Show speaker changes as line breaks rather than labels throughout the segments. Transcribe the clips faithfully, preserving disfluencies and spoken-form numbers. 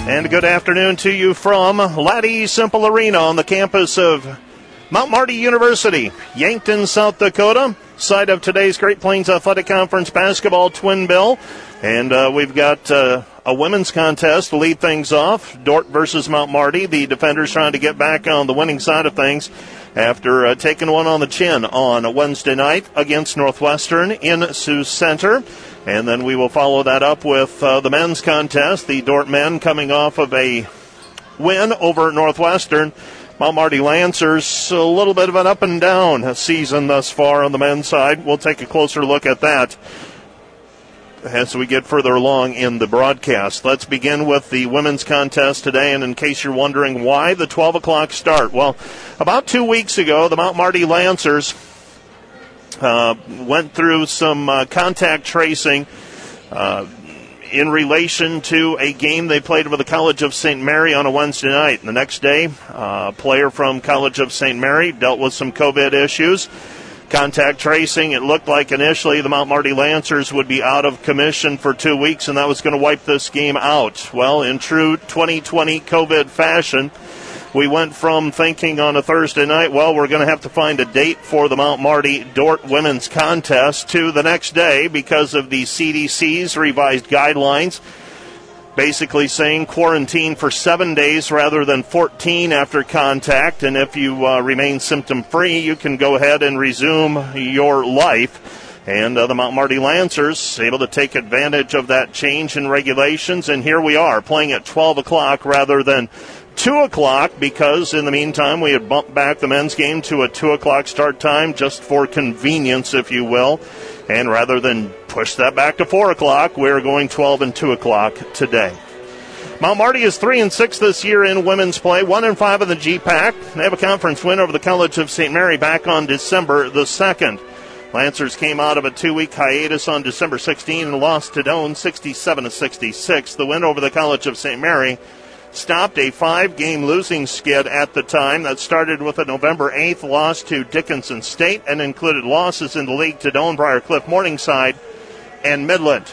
And good afternoon to you from Laddie Simple Arena on the campus of Mount Marty University, Yankton, South Dakota, site of today's Great Plains Athletic Conference basketball twin bill. And uh, we've got uh, a women's contest to lead things off, Dordt versus Mount Marty. The defenders trying to get back on the winning side of things after uh, taking one on the chin on Wednesday night against Northwestern in Sioux Center. And then we will follow that up with uh, the men's contest. The Dordt men coming off of a win over Northwestern. Mount Marty Lancers, a little bit of an up and down season thus far on the men's side. We'll take a closer look at that as we get further along in the broadcast. Let's begin with the women's contest today, and in case you're wondering why the twelve o'clock start, well, about two weeks ago, the Mount Marty Lancers uh, went through some uh, contact tracing uh, in relation to a game they played with the College of Saint Mary on a Wednesday night. And the next day, uh, a player from College of Saint Mary dealt with some COVID issues. Contact tracing, it looked like initially the Mount Marty Lancers would be out of commission for two weeks, and that was going to wipe this game out. Well, in true twenty twenty COVID fashion, we went from thinking on a Thursday night, well, we're going to have to find a date for the Mount Marty Dordt women's contest, to the next day because of the C D C's revised guidelines, basically saying quarantine for seven days rather than fourteen after contact. And if you uh, remain symptom-free, you can go ahead and resume your life. And uh, the Mount Marty Lancers able to take advantage of that change in regulations. And here we are playing at twelve o'clock rather than two o'clock, because in the meantime we had bumped back the men's game to a two o'clock start time just for convenience, if you will. And rather than push that back to four o'clock, we're going twelve and two o'clock today. Mount Marty is three and six this year in women's play, one and five in the G PAC. They have a conference win over the College of Saint Mary back on December the second. Lancers came out of a two-week hiatus on December sixteenth and lost to Doane sixty-seven to sixty-six. The win over the College of Saint Mary stopped a five-game losing skid at the time that started with a November eighth loss to Dickinson State and included losses in the league to Doane, Briar Cliff, Morningside, and Midland.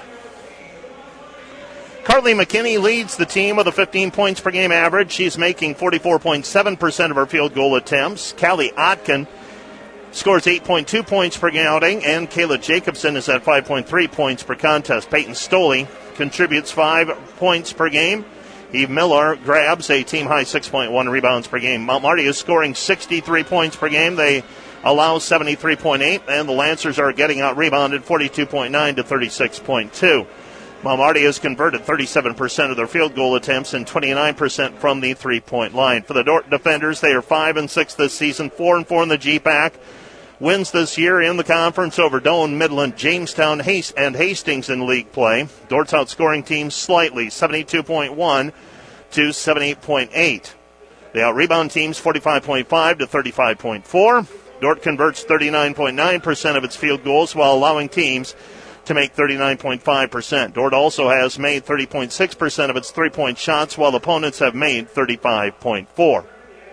Carly McKinney leads the team with a fifteen points per game average. She's making forty-four point seven percent of her field goal attempts. Callie Otkin scores eight point two points per outing, and Kayla Jacobson is at five point three points per contest. Peyton Stoley contributes five points per game. Eve Miller grabs a team-high six point one rebounds per game. Mount Marty is scoring sixty-three points per game. They allow seventy-three point eight, and the Lancers are getting out-rebounded forty-two point nine to thirty-six point two. Mount Marty has converted thirty-seven percent of their field goal attempts and twenty-nine percent from the three-point line. For the Dordt defenders, they are five and six this season, four and four in the G PAC. Wins this year in the conference over Doane, Midland, Jamestown, Hast- and Hastings in league play. Dordt's outscoring teams slightly, seventy-two point one to seventy-eight point eight. They out-rebound teams forty-five point five to thirty-five point four. Dordt converts thirty-nine point nine percent of its field goals while allowing teams to make thirty-nine point five percent. Dordt also has made thirty point six percent of its three-point shots, while opponents have made thirty-five point four.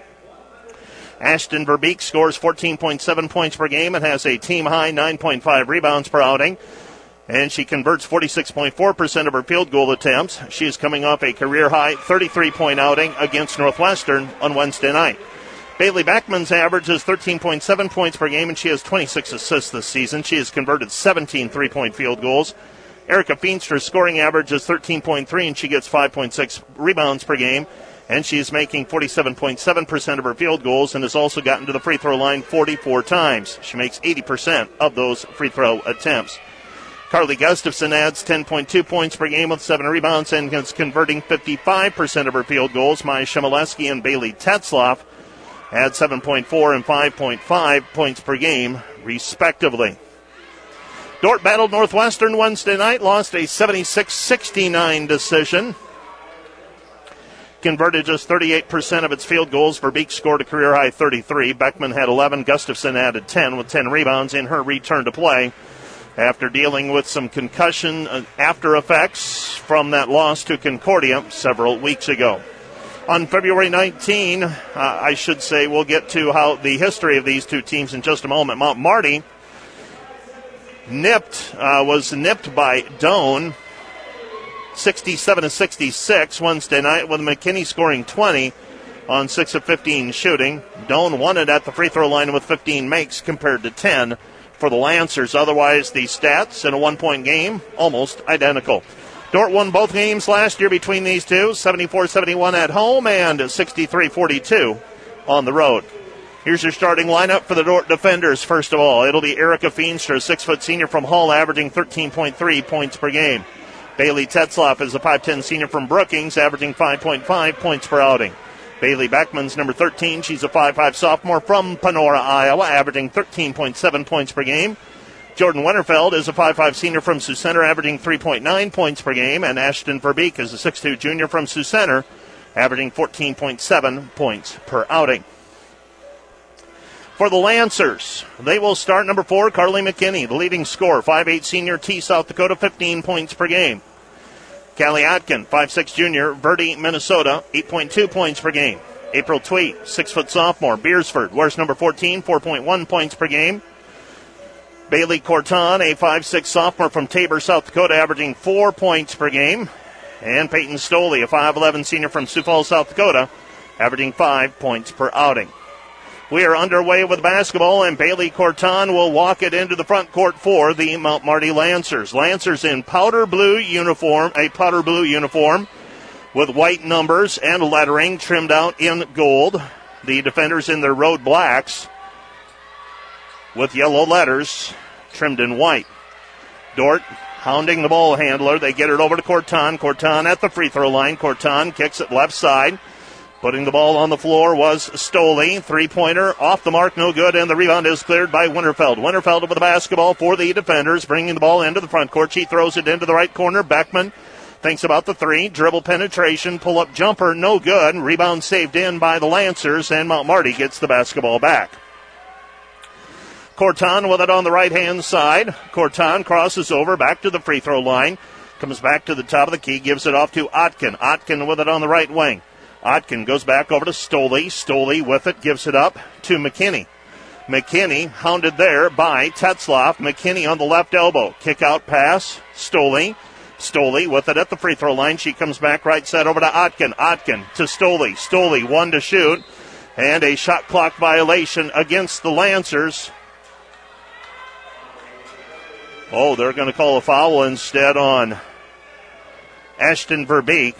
Ashton Verbeek scores fourteen point seven points per game and has a team-high nine point five rebounds per outing. And she converts forty-six point four percent of her field goal attempts. She is coming off a career-high thirty-three point outing against Northwestern on Wednesday night. Bailey Beckman's average is thirteen point seven points per game, and she has twenty-six assists this season. She has converted seventeen three-point field goals. Erica Feenster's scoring average is thirteen point three, and she gets five point six rebounds per game. And she is making forty-seven point seven percent of her field goals and has also gotten to the free throw line forty-four times. She makes eighty percent of those free throw attempts. Carly Gustafson adds ten point two points per game with seven rebounds and is converting fifty-five percent of her field goals. Maya Shimoleski and Bailey Tetzloff add seven point four and five point five points per game, respectively. Dordt battled Northwestern Wednesday night, lost a seventy-six sixty-nine decision. Converted just thirty-eight percent of its field goals. Verbeek scored a career-high thirty-three. Beckman had eleven. Gustafson added ten with ten rebounds in her return to play after dealing with some concussion after effects from that loss to Concordia several weeks ago. On February nineteenth, uh, I should say, we'll get to how the history of these two teams in just a moment. Mount Marty nipped, uh, was nipped by Doane sixty-seven to sixty-six Wednesday night, with McKinney scoring twenty on six of fifteen shooting. Doan won it at the free throw line with fifteen makes compared to ten for the Lancers. Otherwise, the stats in a one-point game, almost identical. Dordt won both games last year between these two, seventy-four seventy-one at home and sixty-three forty-two on the road. Here's your starting lineup for the Dordt defenders. First of all, it'll be Erica Feenstra, six-foot senior from Hull, averaging thirteen point three points per game. Bailey Tetzloff is a five ten senior from Brookings, averaging five point five points per outing. Bailey Beckman's number thirteen. She's a five five sophomore from Panora, Iowa, averaging thirteen point seven points per game. Jordan Winterfeld is a five five senior from Sioux Center, averaging three point nine points per game. And Ashton Verbeek is a six two junior from Sioux Center, averaging fourteen point seven points per outing. For the Lancers, they will start number four, Carly McKinney, the leading scorer, five eight senior, T South Dakota, fifteen points per game. Callie Atkin, five six junior, Verdi, Minnesota, eight point two points per game. April Tweet, six-foot sophomore, Beersford, wears number fourteen, four point one points per game. Bailey Corton, a five six sophomore from Tabor, South Dakota, averaging four points per game. And Peyton Stoley, a five eleven senior from Sioux Falls, South Dakota, averaging five points per outing. We are underway with basketball, and Bailey Corton will walk it into the front court for the Mount Marty Lancers. Lancers in powder blue uniform, a powder blue uniform with white numbers and lettering trimmed out in gold. The defenders in their road blacks with yellow letters trimmed in white. Dordt hounding the ball handler. They get it over to Corton. Corton at the free throw line. Corton kicks it left side. Putting the ball on the floor was Stoley. Three-pointer off the mark, no good, and the rebound is cleared by Winterfeld. Winterfeld with the basketball for the defenders, bringing the ball into the front court. She throws it into the right corner. Beckman thinks about the three. Dribble penetration, pull-up jumper, no good. Rebound saved in by the Lancers, and Mount Marty gets the basketball back. Corton with it on the right-hand side. Corton crosses over, back to the free throw line. Comes back to the top of the key, gives it off to Otkin. Otkin with it on the right wing. Otkin goes back over to Stoley. Stoley with it, gives it up to McKinney. McKinney hounded there by Tetzloff. McKinney on the left elbow. Kick out pass. Stoley. Stoley with it at the free throw line. She comes back right side over to Otkin. Otkin to Stoley. Stoley one to shoot. And a shot clock violation against the Lancers. Oh, they're going to call a foul instead on Ashton Verbeek.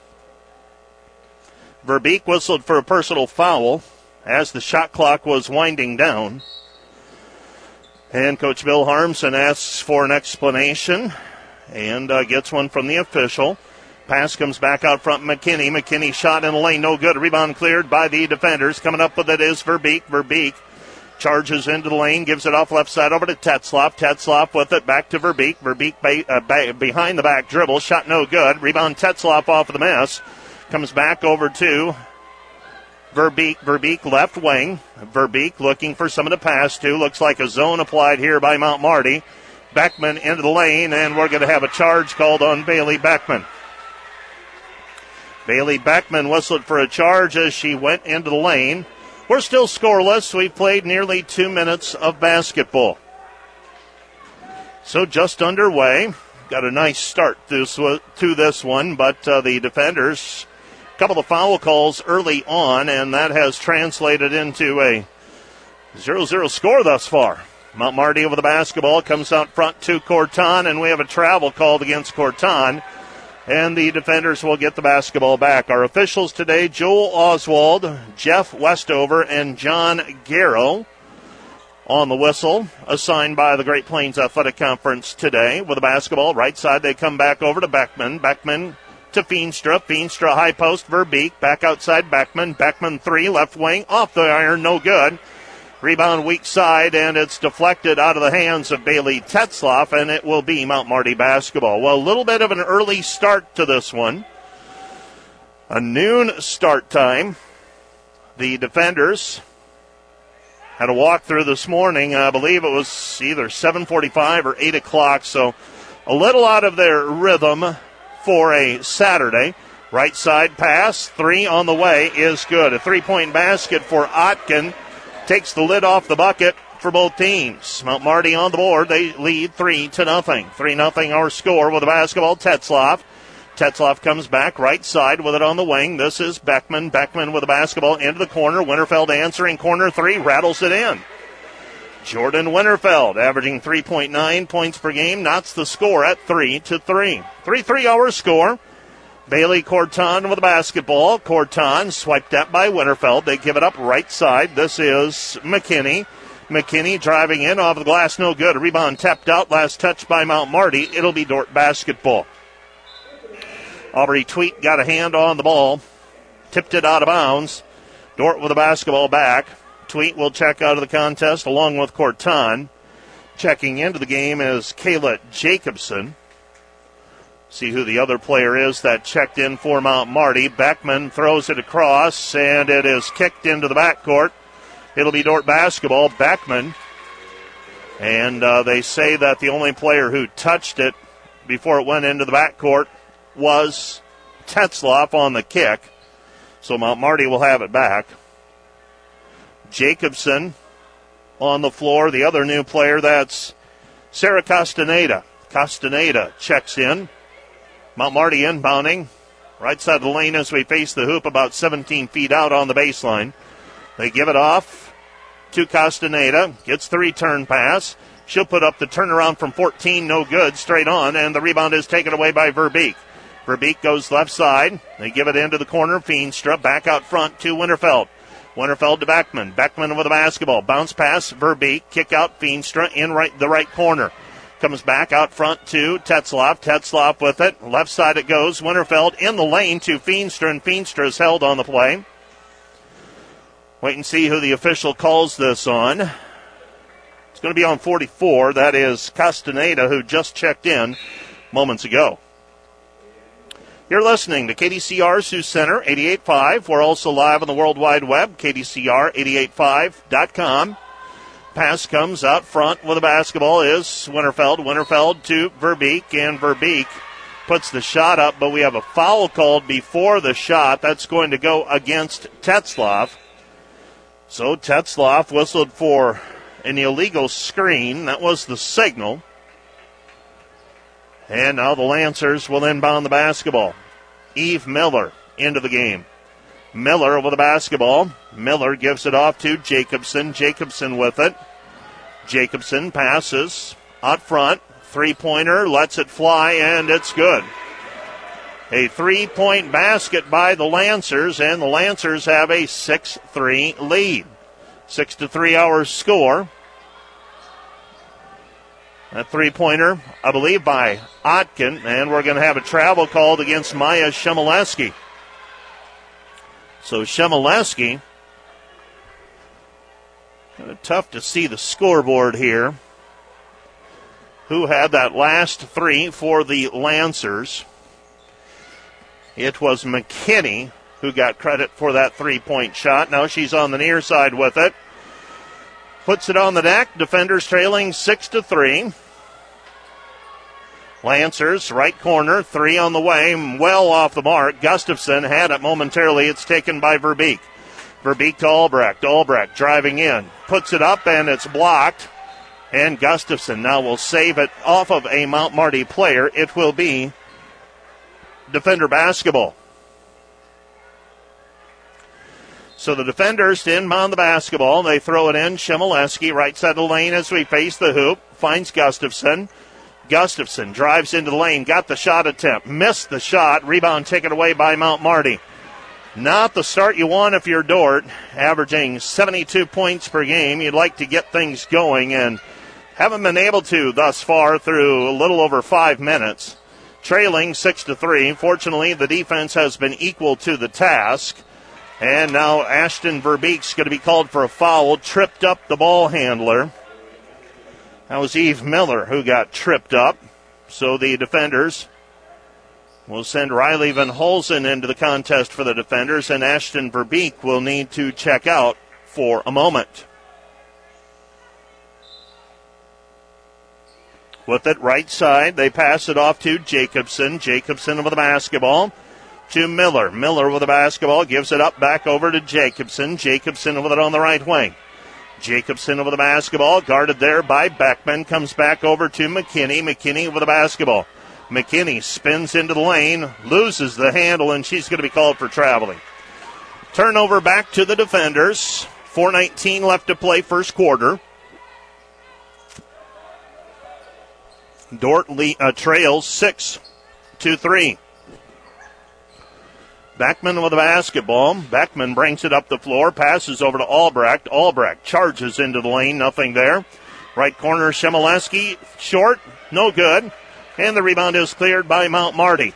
Verbeek whistled for a personal foul as the shot clock was winding down. And Coach Bill Harmson asks for an explanation and uh, gets one from the official. Pass comes back out front, McKinney. McKinney shot in the lane, no good. Rebound cleared by the defenders. Coming up with it is Verbeek. Verbeek charges into the lane, gives it off left side over to Tetzloff. Tetzloff with it back to Verbeek. Verbeek ba- uh, ba- behind the back dribble, shot no good. Rebound Tetzloff off of the miss. Comes back over to Verbeek. Verbeek left wing. Verbeek looking for someone to pass to. Looks like a zone applied here by Mount Marty. Beckman into the lane, and we're going to have a charge called on Bailey Beckman. Bailey Beckman whistled for a charge as she went into the lane. We're still scoreless. We've played nearly two minutes of basketball. So just underway. Got a nice start to this one, but uh, the defenders... couple of foul calls early on, and that has translated into a zero zero score thus far. Mount Marty over the basketball, comes out front to Corton, and we have a travel called against Corton, and the defenders will get the basketball back. Our officials today, Joel Oswald, Jeff Westover, and John Garrow on the whistle, assigned by the Great Plains Athletic Conference today. With the basketball, right side, they come back over to Beckman. Beckman to Feenstra. Feenstra high post, Verbeek. Back outside, Beckman. Beckman three, left wing, off the iron, no good. Rebound weak side, and it's deflected out of the hands of Bailey Tetzloff, and it will be Mount Marty basketball. Well, a little bit of an early start to this one. A noon start time. The defenders had a walkthrough this morning. I believe it was either seven forty-five or eight o'clock, so a little out of their rhythm for a Saturday. Right side pass, three on the way is good. A three-point basket for Otkin. Takes the lid off the bucket for both teams. Mount Marty on the board. They lead three to nothing. Three nothing our score with the basketball. Tetzloff. Tetzloff comes back right side with it on the wing. This is Beckman. Beckman with the basketball into the corner. Winterfeld answering corner three, rattles it in. Jordan Winterfeld averaging three point nine points per game, knots the score at three to three. three three-hour score. Bailey Corton with the basketball. Corton swiped that by Winterfeld. They give it up right side. This is McKinney. McKinney driving in off the glass, no good. Rebound tapped out, last touch by Mount Marty. It'll be Dordt basketball. Aubrey Tweet got a hand on the ball, tipped it out of bounds. Dordt with the basketball back. Tweet will check out of the contest along with Corton. Checking into the game is Kayla Jacobson. See who the other player is that checked in for Mount Marty. Beckman throws it across, and it is kicked into the backcourt. It'll be Dordt basketball. Beckman. And uh, they say that the only player who touched it before it went into the backcourt was Tetzloff on the kick. So Mount Marty will have it back. Jacobson on the floor. The other new player, that's Sarah Castaneda. Castaneda checks in. Mount Marty inbounding. Right side of the lane as we face the hoop, about seventeen feet out on the baseline. They give it off to Castaneda. Gets the return pass. She'll put up the turnaround from fourteen, no good, straight on, and the rebound is taken away by Verbeek. Verbeek goes left side. They give it into the corner. Feenstra back out front to Winterfeld. Winterfeld to Beckman. Beckman with the basketball. Bounce pass, Verbeek. Kick out Feenstra in right the right corner. Comes back out front to Tetzloff. Tetzloff with it. Left side it goes. Winterfeld in the lane to Feenstra, and Feenstra is held on the play. Wait and see who the official calls this on. It's going to be on forty-four. That is Castaneda, who just checked in moments ago. You're listening to K D C R Sioux Center, eighty-eight point five. We're also live on the World Wide Web, K D C R eight eight five dot com. Pass comes out front with the basketball is Winterfeld. Winterfeld to Verbeek, and Verbeek puts the shot up, but we have a foul called before the shot. That's going to go against Tetzloff. So Tetzloff whistled for an illegal screen. That was the signal. And now the Lancers will inbound the basketball. Eve Miller into the game. Miller with the basketball. Miller gives it off to Jacobson. Jacobson with it. Jacobson passes out front. Three-pointer, lets it fly, and it's good. A three-point basket by the Lancers, and the Lancers have a six three lead. Six to three hour score. That three-pointer, I believe, by Otkin, and we're going to have a travel called against Maya Shemileski. So Shemileski, kind of tough to see the scoreboard here. Who had that last three for the Lancers? It was McKinney who got credit for that three-point shot. Now she's on the near side with it. Puts it on the deck. Defenders trailing six to three. Lancers, right corner, three on the way, well off the mark. Gustafson had it momentarily. It's taken by Verbeek. Verbeek to Albrecht. Albrecht driving in. Puts it up, and it's blocked. And Gustafson now will save it off of a Mount Marty player. It will be defender basketball. So the defenders to inbound the basketball. They throw it in. Shemileski, right side of the lane as we face the hoop. Finds Gustafson. Gustafson drives into the lane. Got the shot attempt. Missed the shot. Rebound taken away by Mount Marty. Not the start you want if you're Dordt. Averaging seventy-two points per game. You'd like to get things going, and haven't been able to thus far through a little over five minutes. Trailing six to three. Fortunately, the defense has been equal to the task. And now Ashton Verbeek's going to be called for a foul. Tripped up the ball handler. That was Eve Miller who got tripped up. So the defenders will send Riley Van Holzen into the contest for the defenders, and Ashton Verbeek will need to check out for a moment. With it right side, they pass it off to Jacobson. Jacobson with the basketball to Miller. Miller with the basketball, gives it up back over to Jacobson. Jacobson with it on the right wing. Jacobson with the basketball, guarded there by Beckman. Comes back over to McKinney. McKinney with the basketball. McKinney spins into the lane, loses the handle, and she's going to be called for traveling. Turnover back to the defenders. four nineteen left to play first quarter. Dordt le- uh, trails six to three. Beckman with the basketball. Beckman brings it up the floor, passes over to Albrecht. Albrecht charges into the lane, nothing there. Right corner, Shemileski, short, no good. And the rebound is cleared by Mount Marty.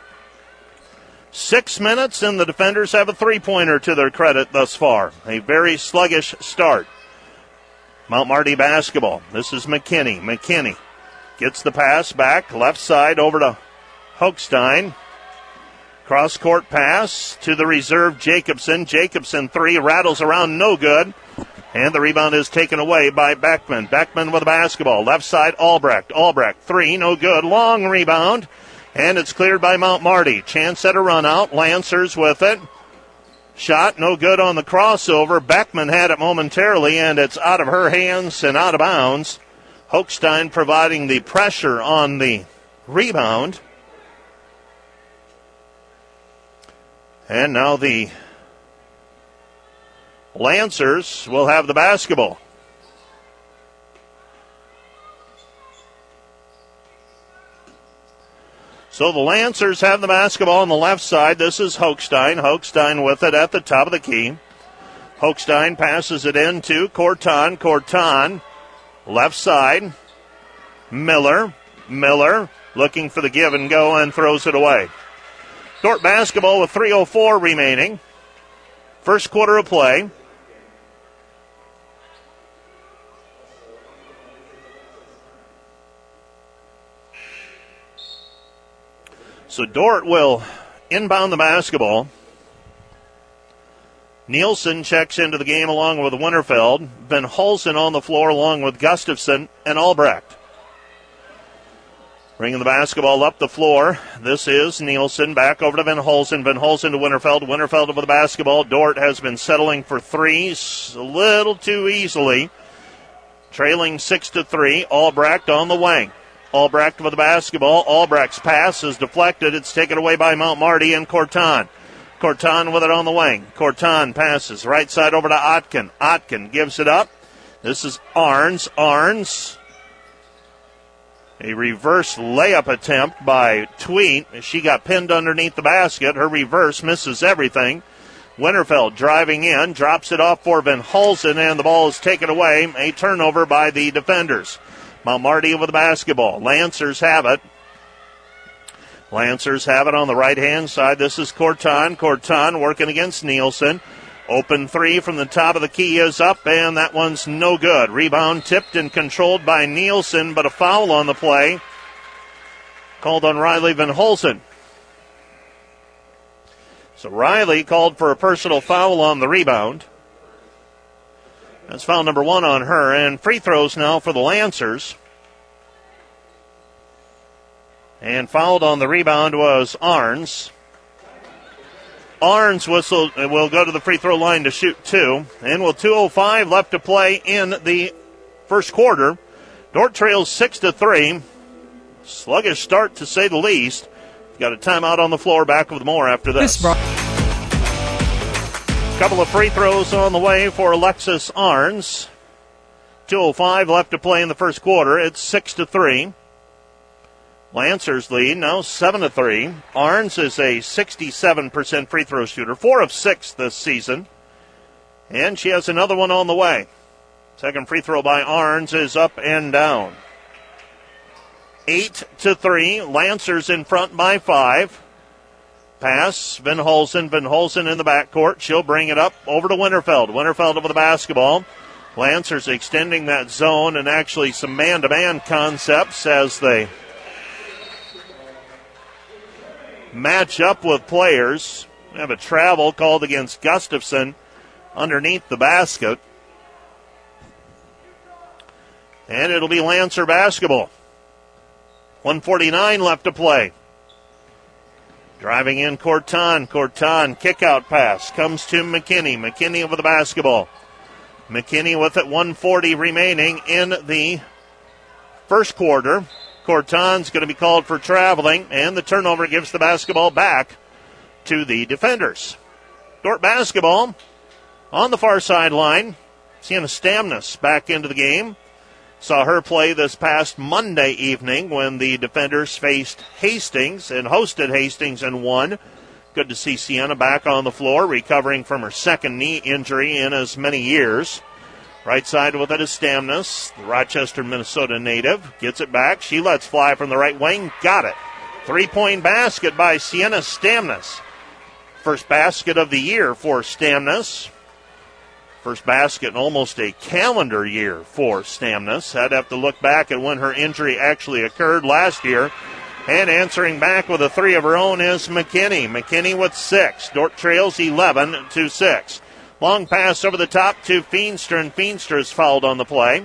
Six minutes, and the defenders have a three-pointer to their credit thus far. A very sluggish start. Mount Marty basketball. This is McKinney. McKinney gets the pass back, left side over to Hochstein. Cross-court pass to the reserve Jacobson. Jacobson three, rattles around, no good. And the rebound is taken away by Beckman. Beckman with the basketball. Left side, Albrecht. Albrecht three, no good. Long rebound. And it's cleared by Mount Marty. Chance at a run out. Lancers with it. Shot no good on the crossover. Beckman had it momentarily, and it's out of her hands and out of bounds. Hochstein providing the pressure on the rebound. And now the Lancers will have the basketball. So the Lancers have the basketball on the left side. This is Hochstein. Hochstein with it at the top of the key. Hochstein passes it in to Corton. Corton, left side. Miller. Miller looking for the give and go and throws it away. Dordt basketball with three oh four remaining. First quarter of play. So Dordt will inbound the basketball. Nielsen checks into the game along with Winterfeld. Van Hulsen on the floor along with Gustafson and Albrecht. Bringing the basketball up the floor. This is Nielsen back over to Van Hulsen. Van Hulsen to Winterfeld. Winterfeld with the basketball. Dordt has been settling for threes a little too easily. Trailing six to three. Albrecht on the wing. Albrecht with the basketball. Albrecht's pass is deflected. It's taken away by Mount Marty and Corton. Corton with it on the wing. Corton passes right side over to Otkin. Otkin gives it up. This is Arns. Arns. A reverse layup attempt by Tweet. She got pinned underneath the basket. Her reverse misses everything. Winterfeld driving in, drops it off for Van Hulsen, and the ball is taken away. A turnover by the defenders. Mount Marty with the basketball. Lancers have it. Lancers have it on the right-hand side. This is Corton. Corton working against Nielsen. Open three from the top of the key is up, and that one's no good. Rebound tipped and controlled by Nielsen, but a foul on the play called on Riley Van Hulsen. So Riley called for a personal foul on the rebound. That's foul number one on her, and free throws now for the Lancers. And fouled on the rebound was Arns. Arns whistle will go to the free throw line to shoot two. And with two oh five left to play in the first quarter, Dordt trails six to three. Sluggish start to say the least. Got a timeout on the floor. Back with more after this. Couple of free throws on the way for Alexis Arns. two oh five left to play in the first quarter. It's six to three. Lancers lead now seven to three. Arns is a sixty-seven percent free throw shooter, four of six this season. And she has another one on the way. Second free throw by Arns is up and down. eight to three. Lancers in front by five. Pass, Van Hulsen. Van Hulsen in the backcourt. She'll bring it up over to Winterfeld. Winterfeld over the basketball. Lancers extending that zone and actually some man-to-man concepts as they match up with players. We have a travel called against Gustafson underneath the basket. And it'll be Lancer basketball. one forty-nine left to play. Driving in Corton. Corton, kick-out pass. Comes to McKinney. McKinney over the basketball. McKinney with it, one forty remaining in the first quarter. Corton's going to be called for traveling, and the turnover gives the basketball back to the defenders. Dordt basketball on the far sideline. Sienna Stamnus back into the game. Saw her play this past Monday evening when the defenders faced Hastings and hosted Hastings and won. Good to see Sienna back on the floor, recovering from her second knee injury in as many years. Right side with it is Stamnus, the Rochester, Minnesota native. Gets it back. She lets fly from the right wing. Got it. Three-point basket by Sienna Stamnus. First basket of the year for Stamnus. First basket in almost a calendar year for Stamnus. I'd have to look back at when her injury actually occurred last year. And answering back with a three of her own is McKinney. McKinney with six. Dordt trails eleven to six. Long pass over the top to Feenstra, and Feenstra is fouled on the play.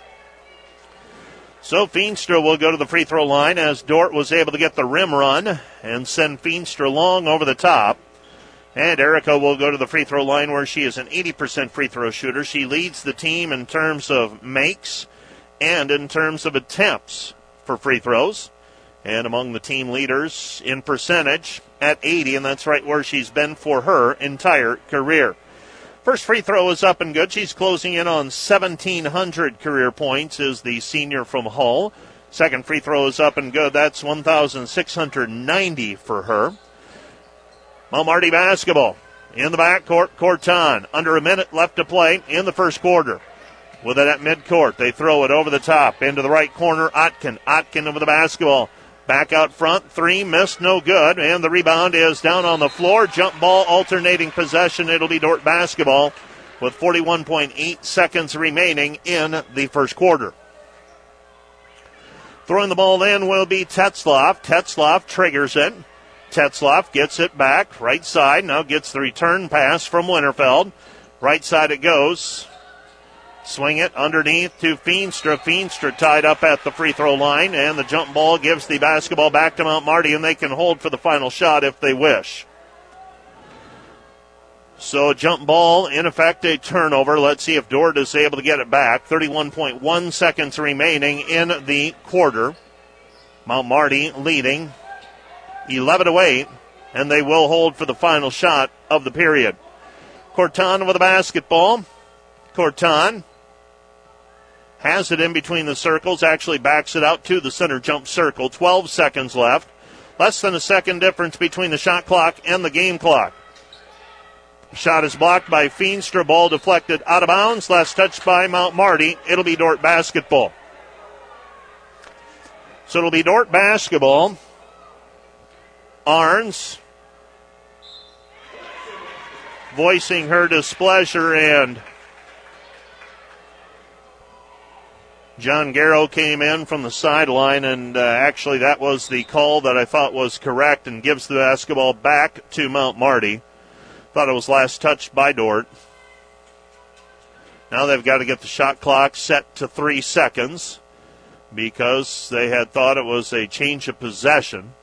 So Feenstra will go to the free throw line as Dordt was able to get the rim run and send Feenstra long over the top. And Erica will go to the free throw line where she is an eighty percent free throw shooter. She leads the team in terms of makes and in terms of attempts for free throws. And among the team leaders in percentage at eighty, and that's right where she's been for her entire career. First free throw is up and good. She's closing in on seventeen hundred career points, is the senior from Hull. Second free throw is up and good. That's one thousand six hundred ninety for her. Mount Marty basketball in the backcourt. Corton, under a minute left to play in the first quarter. With it at midcourt, they throw it over the top into the right corner. Otkin, Otkin over the basketball. Back out front, three, missed, no good, and the rebound is down on the floor. Jump ball, alternating possession. It'll be Dordt basketball with forty-one point eight seconds remaining in the first quarter. Throwing the ball in will be Tetzloff. Tetzloff triggers it. Tetzloff gets it back, right side, now gets the return pass from Winterfeld. Right side it goes. Swing it underneath to Feenstra. Feenstra tied up at the free throw line, and the jump ball gives the basketball back to Mount Marty, and they can hold for the final shot if they wish. So jump ball, in effect, a turnover. Let's see if Dordt is able to get it back. thirty-one point one seconds remaining in the quarter. Mount Marty leading eleven to eight, and they will hold for the final shot of the period. Corton with the basketball. Corton has it in between the circles, actually backs it out to the center jump circle. twelve seconds left. Less than a second difference between the shot clock and the game clock. Shot is blocked by Feenstra. Ball deflected out of bounds. Last touched by Mount Marty. It'll be Dordt basketball. So it'll be Dordt basketball. Arns voicing her displeasure, and John Garrow came in from the sideline, and uh, actually that was the call that I thought was correct and gives the basketball back to Mount Marty. Thought it was last touched by Dordt. Now they've got to get the shot clock set to three seconds because they had thought it was a change of possession.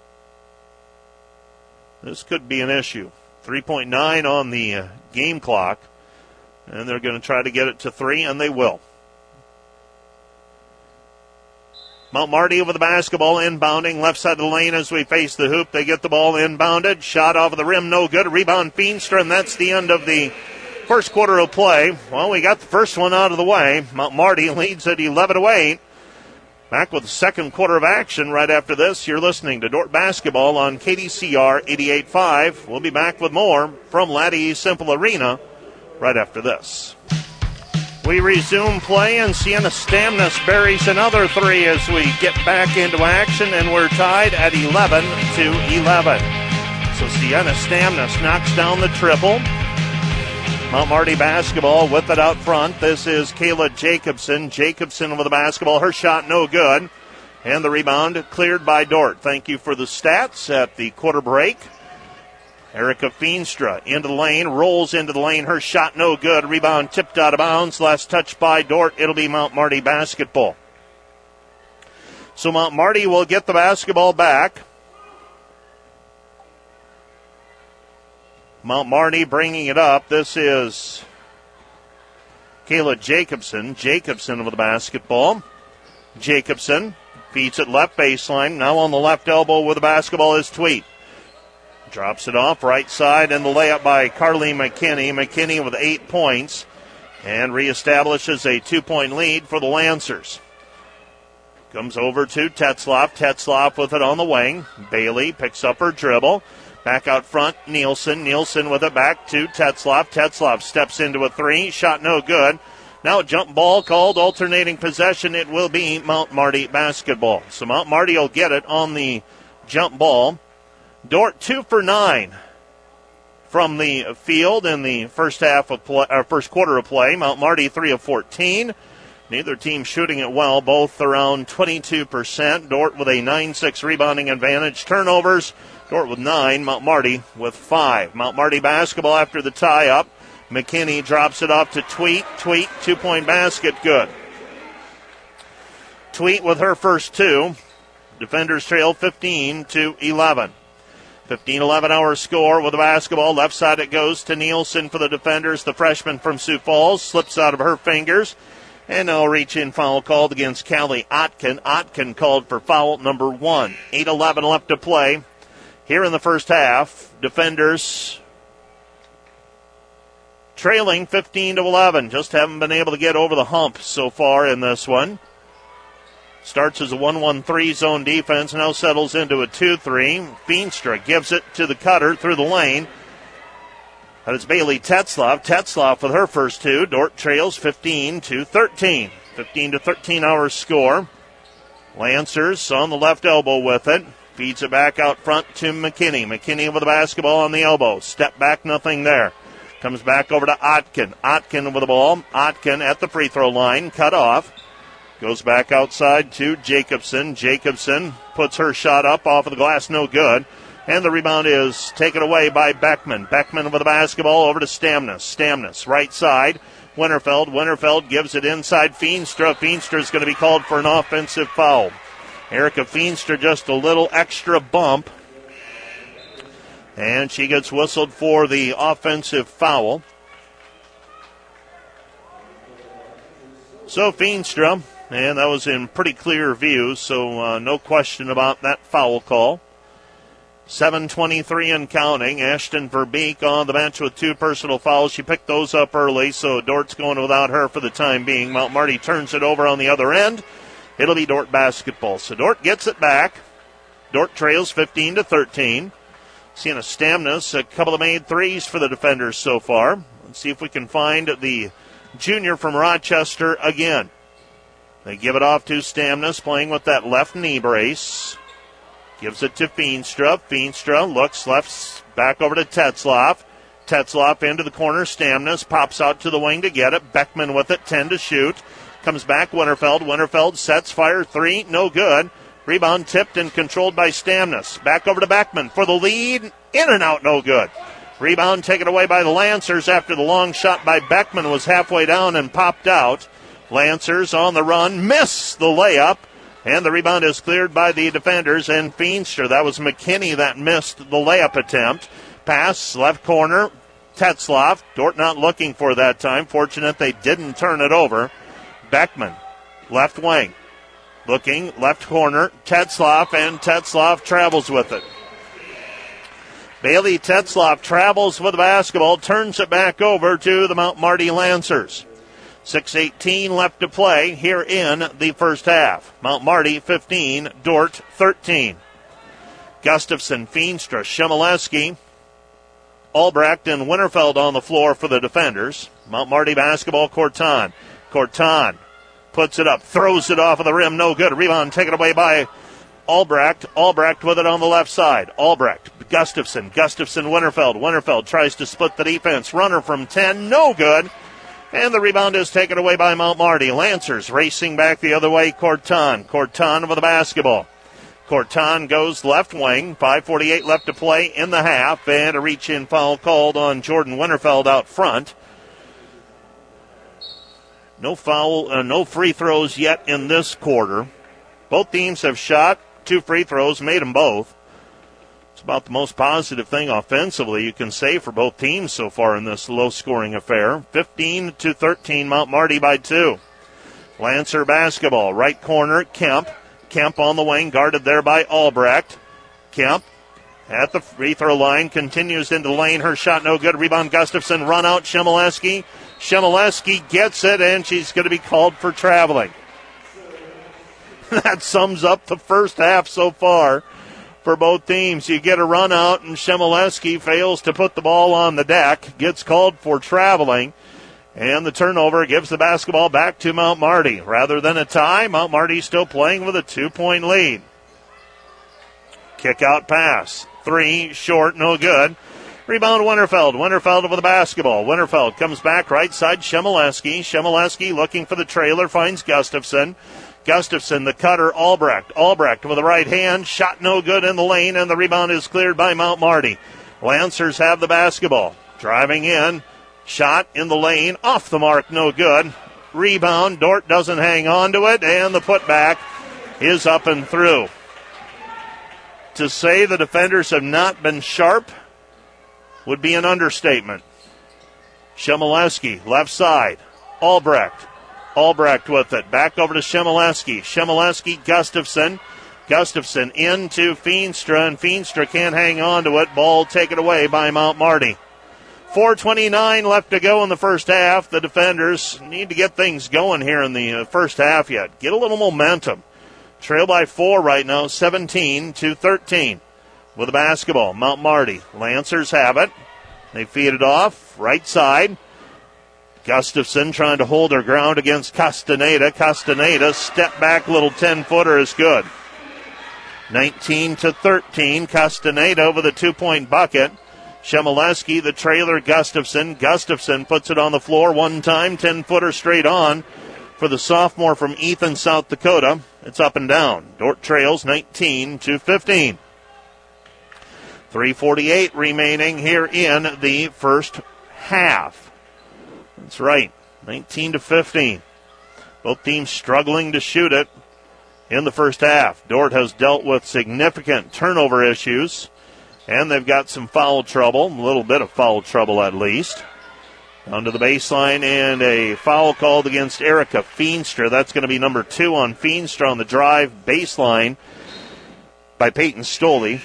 This could be an issue. three point nine on the uh, game clock, and they're going to try to get it to three, and they will. Mount Marty with the basketball, inbounding left side of the lane as we face the hoop. They get the ball inbounded. Shot off of the rim, no good. Rebound Feenstra, and that's the end of the first quarter of play. Well, we got the first one out of the way. Mount Marty leads at eleven to eight. Back with the second quarter of action right after this. You're listening to Dordt Basketball on K D C R eighty-eight point five. We'll be back with more from Laddie Simple Arena right after this. We resume play, and Sienna Stamnus buries another three as we get back into action, and we're tied at eleven to eleven. So Sienna Stamnus knocks down the triple. Mount Marty basketball with it out front. This is Kayla Jacobson. Jacobson with the basketball. Her shot no good. And the rebound cleared by Dordt. Thank you for the stats at the quarter break. Erica Feenstra into the lane. Rolls into the lane. Her shot no good. Rebound tipped out of bounds. Last touch by Dordt. It'll be Mount Marty basketball. So Mount Marty will get the basketball back. Mount Marty bringing it up. This is Kayla Jacobson. Jacobson with the basketball. Jacobson Feeds it left baseline. Now on the left elbow with the basketball is Tweet. Drops it off right side, and the layup by Carly McKinney. McKinney with eight points and reestablishes a two-point lead for the Lancers. Comes over to Tetzloff. Tetzloff with it on the wing. Bailey picks up her dribble. Back out front, Nielsen. Nielsen with it back to Tetzloff. Tetzloff steps into a three. Shot no good. Now a jump ball called, alternating possession. It will be Mount Marty basketball. So Mount Marty will get it on the jump ball. Dordt two for nine from the field in the first half of play, or first quarter of play. Mount Marty three of fourteen. Neither team shooting it well, both around twenty-two percent. Dordt with a nine six rebounding advantage. Turnovers, Dordt with nine, Mount Marty with five. Mount Marty basketball after the tie-up. McKinney drops it off to Tweet. Tweet, two-point basket, good. Tweet with her first two. Defenders trail fifteen to eleven. fifteen eleven our score with the basketball. Left side it goes to Nielsen for the defenders. The freshman from Sioux Falls slips out of her fingers. And now reach-in foul called against Callie Otkin. Otkin called for foul number one. eight eleven left to play here in the first half. Defenders trailing fifteen to eleven. Just haven't been able to get over the hump so far in this one. Starts as a one one three zone defense. Now settles into a two three. Feenstra gives it to the cutter through the lane. That is Bailey Tetzloff. Tetzloff with her first two. Dordt trails fifteen to thirteen. fifteen to thirteen our score. Lancers on the left elbow with it. Feeds it back out front to McKinney. McKinney with the basketball on the elbow. Step back, nothing there. Comes back over to Otkin. Otkin with the ball. Otkin at the free throw line. Cut off. Goes back outside to Jacobson. Jacobson puts her shot up off of the glass. No good. And the rebound is taken away by Beckman. Beckman with the basketball over to Stamnus. Stamnus, right side. Winterfeld. Winterfeld gives it inside Feenstra. Feenstra is going to be called for an offensive foul. Erica Feenstra just a little extra bump. And she gets whistled for the offensive foul. So Feenstra, and that was in pretty clear view, so uh, no question about that foul call. seven twenty-three and counting. Ashton Verbeek on the bench with two personal fouls. She picked those up early, so Dort's going without her for the time being. Mount Marty turns it over on the other end. It'll be Dordt basketball. So Dordt gets it back. Dordt trails fifteen to thirteen. Sienna Stamnus, a couple of made threes for the defenders so far. Let's see if we can find the junior from Rochester again. They give it off to Stamnus, playing with that left knee brace. Gives it to Feenstra. Feenstra looks left, back over to Tetzloff. Tetzloff into the corner. Stamnus pops out to the wing to get it. Beckman with it, ten to shoot. Comes back, Winterfeld. Winterfeld sets, fire, three, no good. Rebound tipped and controlled by Stamnus. Back over to Beckman for the lead. In and out, no good. Rebound taken away by the Lancers after the long shot by Beckman was halfway down and popped out. Lancers on the run, miss the layup. And the rebound is cleared by the defenders and Feenstra. That was McKinney that missed the layup attempt. Pass, left corner, Tetzloff. Dordt not looking for that time. Fortunate they didn't turn it over. Beckman, left wing. Looking, left corner, Tetzloff, and Tetzloff travels with it. Bailey Tetzloff travels with the basketball, turns it back over to the Mount Marty Lancers. six eighteen left to play here in the first half. Mount Marty fifteen, Dordt thirteen. Gustafson, Feenstra, Shimoleski, Albrecht, and Winterfeld on the floor for the defenders. Mount Marty basketball, Corton. Corton puts it up, throws it off of the rim, no good. Rebound taken away by Albrecht. Albrecht with it on the left side. Albrecht, Gustafson, Gustafson, Winterfeld. Winterfeld tries to split the defense. Runner from ten, no good. And the rebound is taken away by Mount Marty. Lancers racing back the other way. Corton. Corton with the basketball. Corton goes left wing. five forty-eight left to play in the half. And a reach-in foul called on Jordan Winterfeld out front. No foul, uh, no free throws yet in this quarter. Both teams have shot two free throws, made them both. It's about the most positive thing offensively you can say for both teams so far in this low-scoring affair. fifteen to thirteen, Mount Marty by two. Lancer basketball, right corner, Kemp. Kemp on the wing, guarded there by Albrecht. Kemp at the free throw line, continues into the lane. Her shot no good. Rebound Gustafson, run out Shemileski. Shemileski gets it, and she's going to be called for traveling. That sums up the first half so far for both teams. You get a run out, and Shemileski fails to put the ball on the deck, gets called for traveling, and the turnover gives the basketball back to Mount Marty. Rather than a tie, Mount Marty still playing with a two-point lead. Kick out pass. Three, short, no good. Rebound Winterfeld. Winterfeld with the basketball. Winterfeld comes back right side, Shemileski. Shemileski looking for the trailer, finds Gustafson. Gustafson, the cutter, Albrecht. Albrecht with the right hand, shot no good in the lane, and the rebound is cleared by Mount Marty. Lancers have the basketball. Driving in, shot in the lane, off the mark, no good. Rebound, Dort doesn't hang on to it, and the putback is up and through. To say the defenders have not been sharp would be an understatement. Shemileski, left side, Albrecht. Albrecht with it. Back over to Shemileski. Shemileski, Gustafson. Gustafson into Feenstra, and Feenstra can't hang on to it. Ball taken away by Mount Marty. four twenty-nine left to go in the first half. The defenders need to get things going here in the first half yet. Get a little momentum. Trail by four right now, seventeen to thirteen. With the basketball, Mount Marty. Lancers have it. They feed it off. Right side. Gustafson trying to hold her ground against Castaneda. Castaneda, step back, little ten-footer is good. nineteen to thirteen. Castaneda with a two-point bucket. Shemileski, the trailer, Gustafson. Gustafson puts it on the floor one time, ten-footer straight on for the sophomore from Ethan, South Dakota. It's up and down. Dort trails nineteen to fifteen. three forty-eight remaining here in the first half. That's right, nineteen to fifteen. Both teams struggling to shoot it in the first half. Dort has dealt with significant turnover issues, and they've got some foul trouble, a little bit of foul trouble at least. Down to the baseline, and a foul called against Erica Feenstra. That's going to be number two on Feenstra on the drive baseline by Peyton Stoley.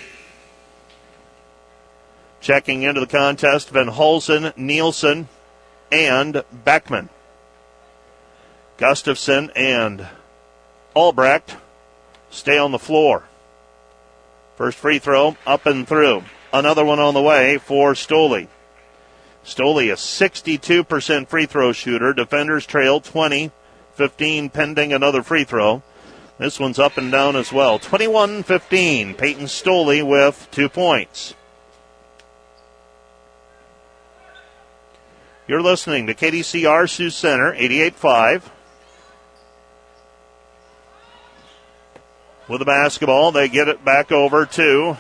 Checking into the contest, Van Hulsen, Nielsen, and Beckman. Gustafson and Albrecht stay on the floor. First free throw up and through. Another one on the way for Stoley. Stoley, a sixty-two percent free throw shooter. Defenders trail twenty fifteen pending another free throw. This one's up and down as well. twenty-one fifteen. Peyton Stoley with two points. You're listening to K D C R Sioux Center, eighty-eight five. With the basketball, they get it back over to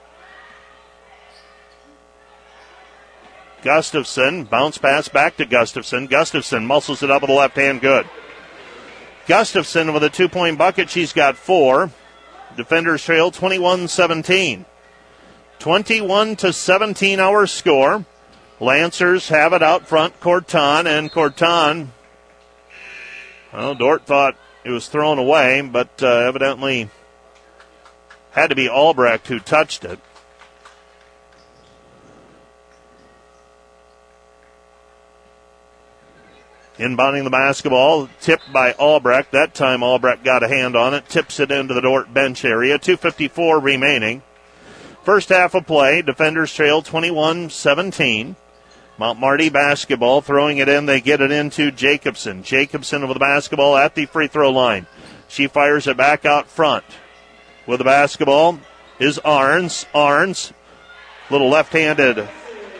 Gustafson. Bounce pass back to Gustafson. Gustafson muscles it up with the left hand, good. Gustafson with a two-point bucket. She's got four. Defenders trail twenty-one seventeen. twenty-one to seventeen our score. Lancers have it out front, Corton, and Corton, well, Dort thought it was thrown away, but uh, evidently had to be Albrecht who touched it. Inbounding the basketball, tipped by Albrecht. That time Albrecht got a hand on it, tips it into the Dort bench area. two fifty-four remaining. First half of play, defenders trail twenty-one seventeen. Mount Marty basketball, throwing it in, they get it into Jacobson. Jacobson with the basketball at the free throw line. She fires it back out front. With the basketball is Arns. Arns, little left-handed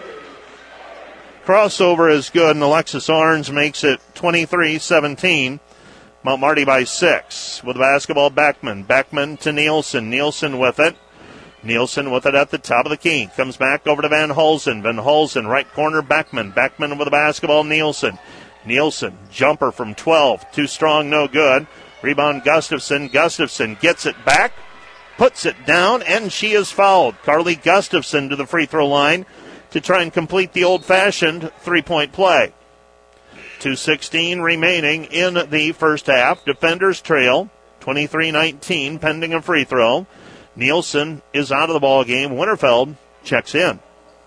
crossover is good, and Alexis Arns makes it twenty-three seventeen. Mount Marty by six. With the basketball, Beckman. Beckman to Nielsen. Nielsen with it. Nielsen with it at the top of the key. Comes back over to Van Hulsen. Van Hulsen, right corner, Beckman. Beckman with the basketball, Nielsen. Nielsen, jumper from twelve. Too strong, no good. Rebound, Gustafson. Gustafson gets it back, puts it down, and she is fouled. Carly Gustafson to the free throw line to try and complete the old-fashioned three-point play. two sixteen remaining in the first half. Defenders trail twenty-three nineteen, pending a free throw. Nielsen is out of the ball game. Winterfeld checks in.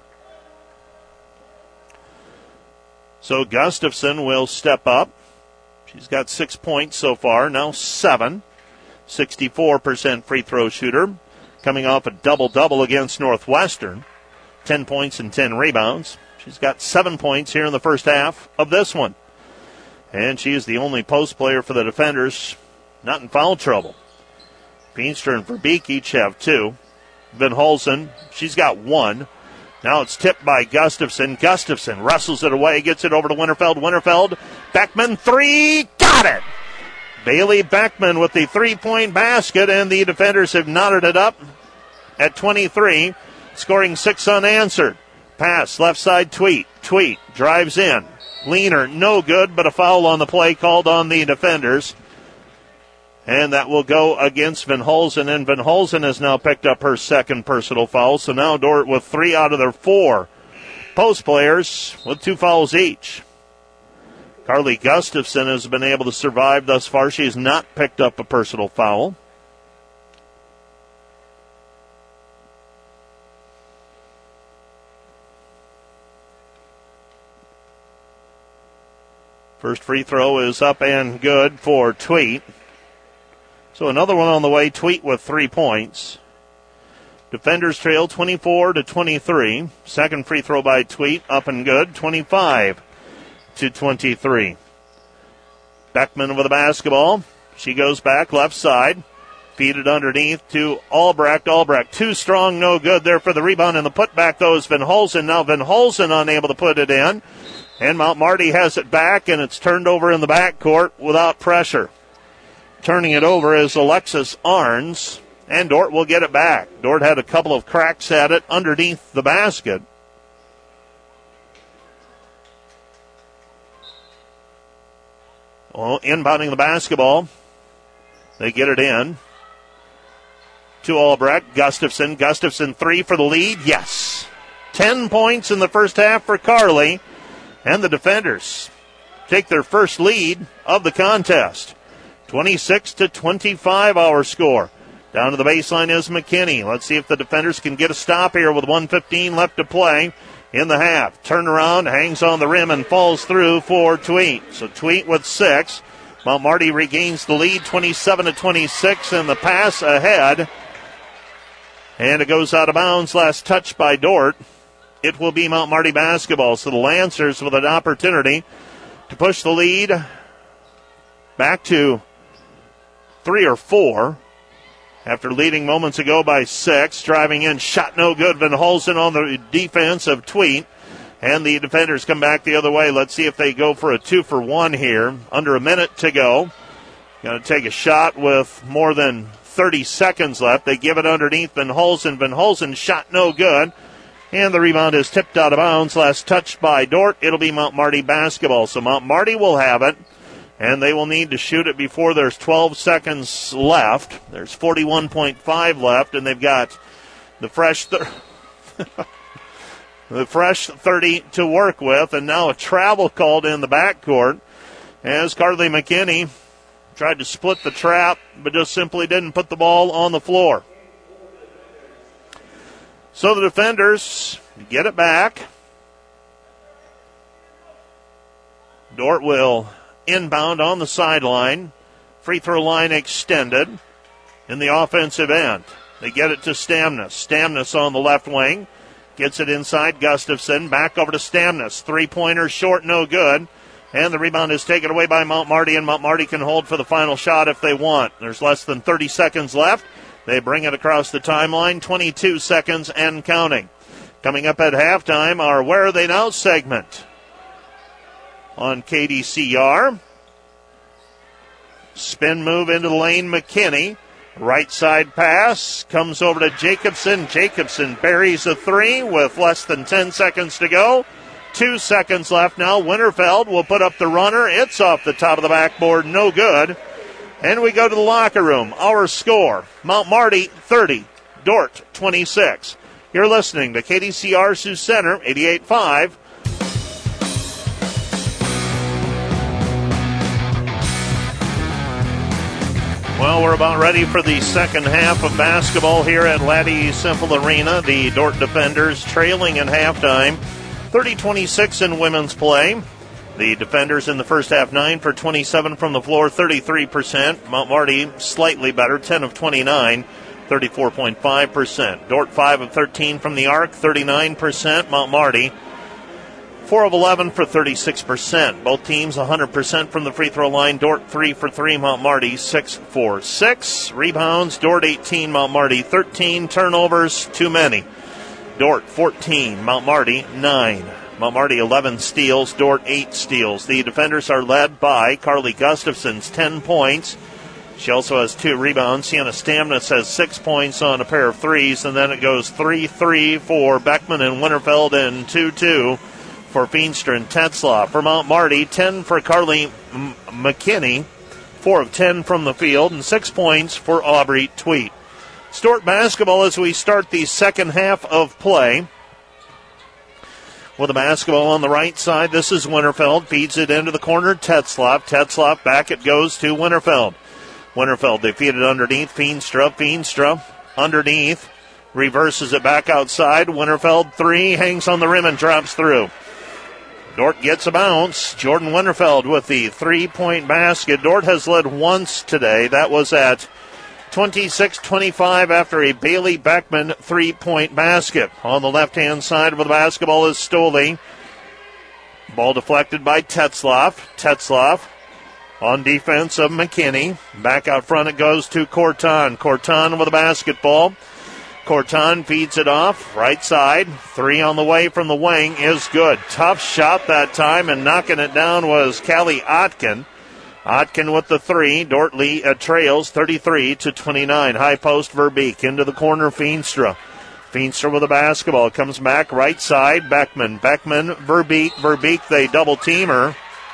So Gustafson will step up. She's got six points so far, now seven. sixty-four percent free throw shooter. Coming off a double-double against Northwestern. ten points and ten rebounds. She's got seven points here in the first half of this one. And she is the only post player for the defenders not in foul trouble. Feenstra and Verbeek each have two. Van Holzen, she's got one. Now it's tipped by Gustafson. Gustafson wrestles it away, gets it over to Winterfeld. Winterfeld, Beckman, three, got it! Bailey Beckman with the three-point basket, and the defenders have knotted it up at twenty-three, scoring six unanswered. Pass, left side, Tweet. Tweet drives in. Leaner, no good, but a foul on the play called on the defenders. And that will go against Van Holzen, and Van Holzen has now picked up her second personal foul. So now Dordt with three out of their four post players with two fouls each. Carly Gustafson has been able to survive thus far. She has not picked up a personal foul. First free throw is up and good for Tweet. So another one on the way, Tweet with three points. Defenders trail twenty-four to twenty-three. Second free throw by Tweet, up and good, twenty-five to twenty-three. Beckman with the basketball. She goes back left side. Feed it underneath to Albrecht. Albrecht too strong, no good there for the rebound. And the putback, though, is Van Holzen. Now Van Holzen unable to put it in. And Mount Marty has it back, and it's turned over in the backcourt without pressure. Turning it over is Alexis Arns, and Dordt will get it back. Dordt had a couple of cracks at it underneath the basket. Well, inbounding the basketball. They get it in to Albrecht. Gustafson. Gustafson three for the lead. Yes. Ten points in the first half for Carly. And the defenders take their first lead of the contest. twenty-six to twenty-five our score. Down to the baseline is McKinney. Let's see if the defenders can get a stop here with one fifteen left to play in the half. Turnaround, hangs on the rim and falls through for Tweet. So Tweet with six. Mount Marty regains the lead, twenty-seven to twenty-six, and the pass ahead. And it goes out of bounds. Last touch by Dordt. It will be Mount Marty basketball. So the Lancers with an opportunity to push the lead back to three or four after leading moments ago by six. Driving in, shot no good. Van Holzen on the defense of Tweet. And the defenders come back the other way. Let's see if they go for a two for one here. Under a minute to go. Going to take a shot with more than thirty seconds left. They give it underneath Van Holzen. Van Holzen shot no good. And the rebound is tipped out of bounds. Last touched by Dordt. It'll be Mount Marty basketball. So Mount Marty will have it. And they will need to shoot it before there's twelve seconds left. There's forty-one point five left. And they've got the fresh th- the fresh thirty to work with. And now a travel called in the backcourt as Carly McKinney tried to split the trap, but just simply didn't put the ball on the floor. So the defenders get it back. Dordt will inbound on the sideline. Free throw line extended in the offensive end. They get it to Stamnus. Stamnus on the left wing. Gets it inside Gustafson. Back over to Stamnus. Three-pointer short, no good. And the rebound is taken away by Mount Marty, and Mount Marty can hold for the final shot if they want. There's less than thirty seconds left. They bring it across the timeline, twenty-two seconds and counting. Coming up at halftime, our Where Are They Now segment on K D C R. Spin move into the lane, McKinney. Right side pass comes over to Jacobson. Jacobson buries a three with less than ten seconds to go. Two seconds left now. Winterfeld will put up the runner. It's off the top of the backboard, no good. And we go to the locker room. Our score, Mount Marty thirty, Dordt twenty-six. You're listening to K D C R Sioux Center, eighty-eight point five. Well, we're about ready for the second half of basketball here at Laddie Simple Arena. The Dordt Defenders trailing in halftime, thirty twenty-six in women's play. The Defenders in the first half, nine for twenty-seven from the floor, thirty-three percent. Mount Marty slightly better, ten of twenty-nine, thirty-four point five percent. Dordt five of thirteen from the arc, thirty-nine percent. Mount Marty four of eleven for thirty-six percent. Both teams one hundred percent from the free throw line. Dordt three for three, Mount Marty six for six. Rebounds, Dordt eighteen, Mount Marty thirteen. Turnovers, too many. Dordt fourteen, Mount Marty nine. Mount Marty eleven steals, Dordt eight steals. The Defenders are led by Carly Gustafson's ten points. She also has two rebounds. Sienna Stamnitz has six points on a pair of threes, and then it goes three three for Beckman and Winterfeld and two two for Feenstra and Tetzlaff. For Mount Marty, ten for Carly M- McKinney, four of ten from the field, and six points for Aubrey Tweet. Dordt basketball as we start the second half of play. With the basketball on the right side, this is Winterfeld. Feeds it into the corner, Tetzlaff. Tetzlaff back it goes to Winterfeld. Winterfeld, they feed it underneath. Feenstra, Feenstra underneath. Reverses it back outside. Winterfeld, three, hangs on the rim and drops through. Dordt gets a bounce. Jordan Winterfeld with the three-point basket. Dordt has led once today. That was at twenty-six twenty-five after a Bailey Beckman three-point basket. On the left-hand side of the basketball is Stoley. Ball deflected by Tetzlaff. Tetzlaff on defense of McKinney. Back out front it goes to Corton. Corton with the basketball. Corton feeds it off, right side. Three on the way from the wing is good. Tough shot that time, and knocking it down was Callie Otkin. Otkin with the three. Dordt Lee uh, trails thirty-three to twenty-nine. High post Verbeek into the corner. Feenstra. Feenstra with the basketball. Comes back right side. Beckman. Beckman, Verbeek. Verbeek, they double team her.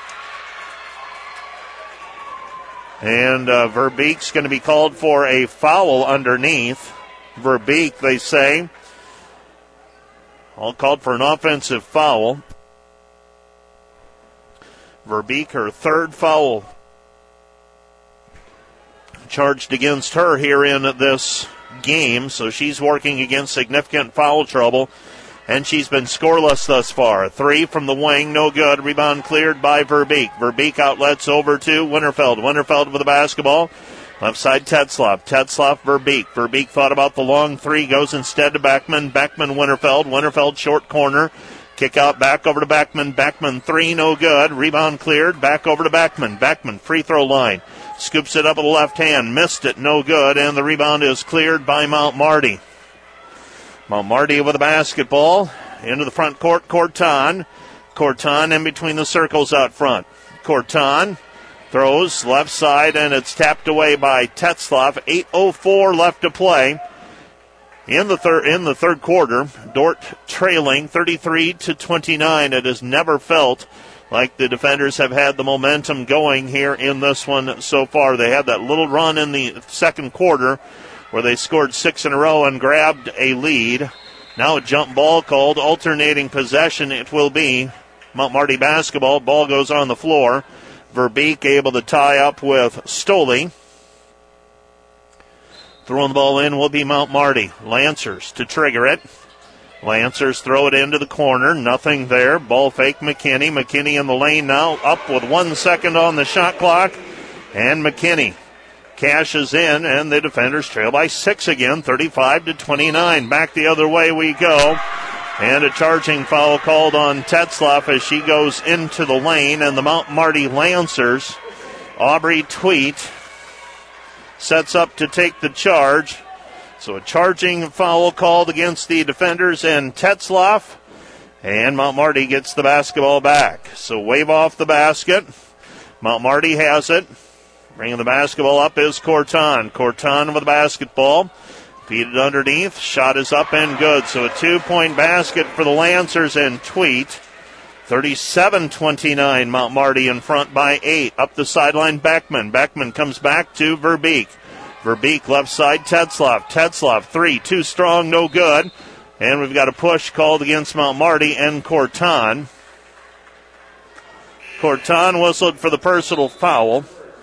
And uh, Verbeek's going to be called for a foul underneath. Verbeek, they say, all called for an offensive foul. Verbeek, her third foul charged against her here in this game, so she's working against significant foul trouble, and she's been scoreless thus far. Three from the wing, no good. Rebound cleared by Verbeek. Verbeek outlets over to Winterfeld. Winterfeld with the basketball. Left side, Tetzlaff. Tetzlaff, Verbeek. Verbeek thought about the long three, goes instead to Beckman. Beckman, Winterfeld. Winterfeld, short corner. Kick out back over to Beckman. Beckman, three, no good. Rebound cleared. Back over to Beckman. Beckman, free throw line. Scoops it up with the left hand. Missed it, no good. And the rebound is cleared by Mount Marty. Mount Marty with the basketball. Into the front court, Corton. Corton in between the circles out front. Corton. Throws left side, and it's tapped away by Tetzlaff. eight oh four left to play in the third in the third quarter. Dordt trailing thirty-three to twenty-nine. It has never felt like the Defenders have had the momentum going here in this one so far. They had that little run in the second quarter where they scored six in a row and grabbed a lead. Now a jump ball called, alternating possession. It will be Mount Marty basketball. Ball goes on the floor. Verbeek able to tie up with Stoley. Throwing the ball in will be Mount Marty. Lancers to trigger it. Lancers throw it into the corner. Nothing there. Ball fake McKinney. McKinney in the lane now. Up with one second on the shot clock. And McKinney cashes in, and the Defenders trail by six again, thirty-five to twenty-nine. Back the other way we go. And a charging foul called on Tetzlaff as she goes into the lane. And the Mount Marty Lancers, Aubrey Tweet, sets up to take the charge. So a charging foul called against the Defenders and Tetzlaff. And Mount Marty gets the basketball back. So wave off the basket. Mount Marty has it. Bringing the basketball up is Corton. Corton with the basketball. Feed it underneath. Shot is up and good. So a two-point basket for the Lancers and Tweet. thirty-seven twenty-nine. Mount Marty in front by eight. Up the sideline, Beckman. Beckman comes back to Verbeek. Verbeek left side, Tetzlaff. Tetzlaff, three. Too strong, no good. And we've got a push called against Mount Marty and Corton. Corton whistled for the personal foul.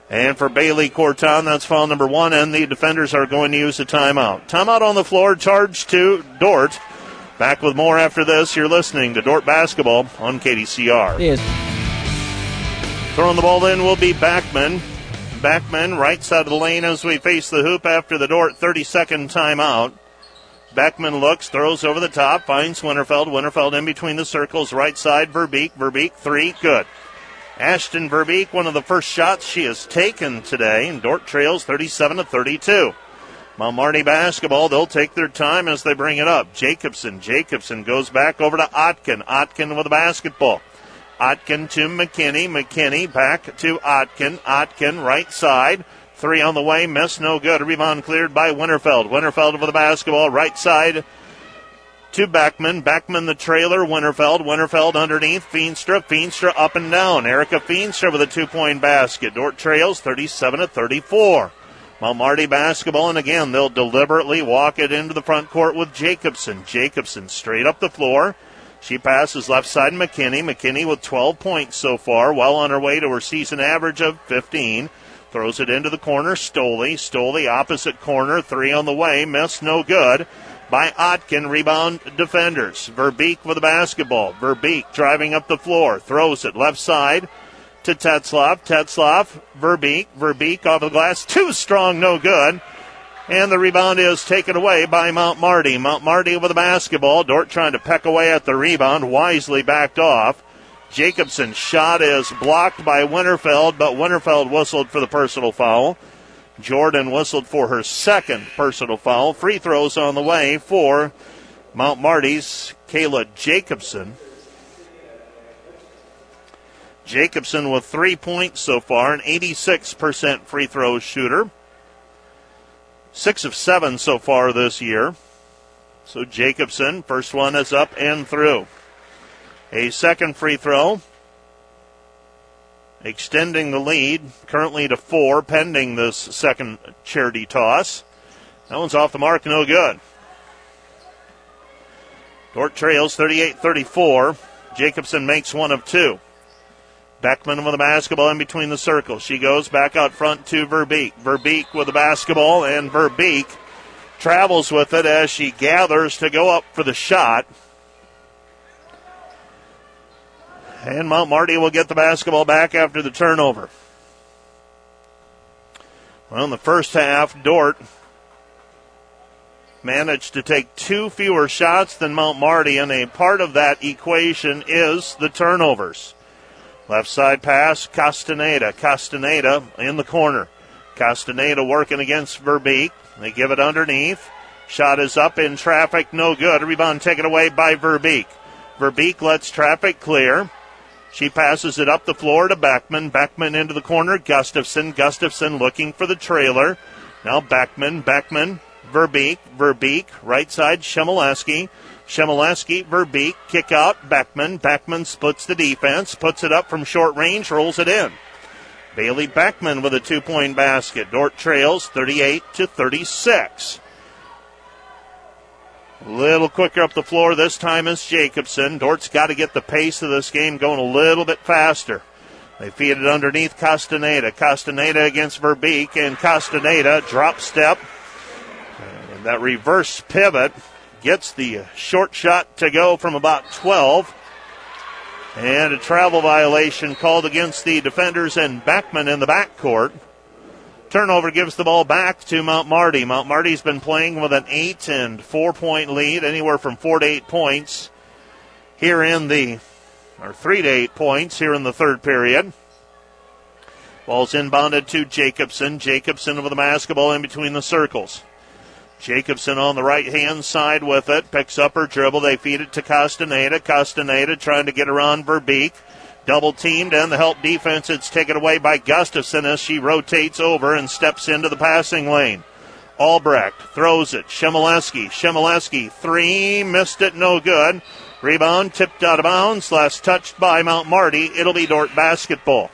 And for Bailey Corton, that's foul number one, and the defenders are going to use a timeout. Timeout on the floor, charge to Dordt. Back with more after this. You're listening to Dordt Basketball on K D C R.
Yes.
Throwing the ball in will be Backman. Backman, right side of the lane as we face the hoop after the Dordt thirty-second timeout. Backman looks, throws over the top, finds Winterfeld. Winterfeld in between the circles, right side, Verbeek. Verbeek, three, good. Ashton Verbeek, one of the first shots she has taken today, and Dordt trails thirty-seven to thirty-two. Mount Marty basketball, they'll take their time as they bring it up. Jacobson, Jacobson goes back over to Otkin. Otkin with the basketball. Otkin to McKinney. McKinney back to Otkin. Otkin right side. Three on the way. Miss. No good. Rebound cleared by Winterfeld. Winterfeld with the basketball. Right side to Backman. Backman the trailer. Winterfeld. Winterfeld underneath. Feenstra. Feenstra up and down. Erica Feenstra with a two-point basket. Dordt trails thirty-seven to thirty-four. Mount Marty basketball, and again, they'll deliberately walk it into the front court with Jacobson. Jacobson straight up the floor. She passes left side McKinney. McKinney with twelve points so far, well on her way to her season average of fifteen. Throws it into the corner. Stoley. Stoley opposite corner. Three on the way. Miss. No good. By Otkin. Rebound defenders. Verbeek with the basketball. Verbeek driving up the floor. Throws it left side to Tetzlaff. Tetzlaff. Verbeek. Verbeek off the glass. Too strong. No good. And the rebound is taken away by Mount Marty. Mount Marty with the basketball. Dordt trying to peck away at the rebound. Wisely backed off. Jacobson's shot is blocked by Winterfeld, but Winterfeld whistled for the personal foul. Jordan whistled for her second personal foul. Free throws on the way for Mount Marty's Kayla Jacobson. Jacobson with three points so far, an eighty-six percent free throw shooter. Six of seven so far this year. So Jacobson, first one is up and through. A second free throw, extending the lead currently to four, pending this second charity toss. That one's off the mark, no good. Dordt trails thirty-eight thirty-four. Jacobson makes one of two. Beckman with the basketball in between the circles. She goes back out front to Verbeek. Verbeek with the basketball, and Verbeek travels with it as she gathers to go up for the shot. And Mount Marty will get the basketball back after the turnover. Well, in the first half, Dordt managed to take two fewer shots than Mount Marty, and a part of that equation is the turnovers. Left side pass, Castaneda. Castaneda in the corner. Castaneda working against Verbeek. They give it underneath. Shot is up in traffic, no good. Rebound taken away by Verbeek. Verbeek lets traffic clear. She passes it up the floor to Beckman. Beckman into the corner. Gustafson. Gustafson looking for the trailer. Now Beckman. Beckman. Verbeek. Verbeek. Right side. Shemileski. Shemileski. Verbeek. Kick out. Beckman. Beckman splits the defense. Puts it up from short range. Rolls it in. Bailey Beckman with a two-point basket. Dordt trails thirty-eight to thirty-six. A little quicker up the floor this time is Jacobson. Dort's got to get the pace of this game going a little bit faster. They feed it underneath Castaneda. Castaneda against Verbeek, and Castaneda drop step. And that reverse pivot gets the short shot to go from about twelve. And a travel violation called against the defenders and Beckman in the backcourt. Turnover gives the ball back to Mount Marty. Mount Marty's been playing with an eight and four point lead, anywhere from four to eight points here in the, or three to eight points here in the third period. Ball's inbounded to Jacobson. Jacobson with the basketball in between the circles. Jacobson on the right-hand side with it. Picks up her dribble. They feed it to Castaneda. Castaneda trying to get around Verbeek. Double teamed, and the help defense, it's taken away by Gustafson as she rotates over and steps into the passing lane. Albrecht throws it. Shemileski. Shemileski, three, missed it, no good. Rebound tipped out of bounds, last touched by Mount Marty. It'll be Dordt basketball.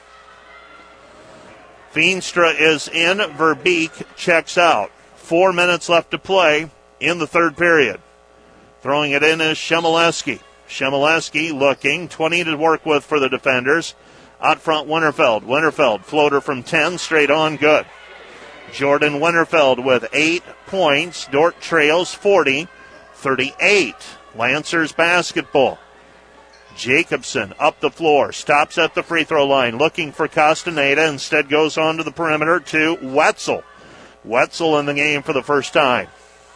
Feenstra is in. Verbeek checks out. Four minutes left to play in the third period. Throwing it in is Shemileski. Shemileski looking, twenty to work with for the defenders. Out front, Winterfeld. Winterfeld, floater from ten, straight on, good. Jordan Winterfeld with eight points. Dordt trails forty thirty-eight. Lancers basketball. Jacobson up the floor, stops at the free throw line, looking for Castaneda. Instead goes on to the perimeter to Wetzel. Wetzel in the game for the first time.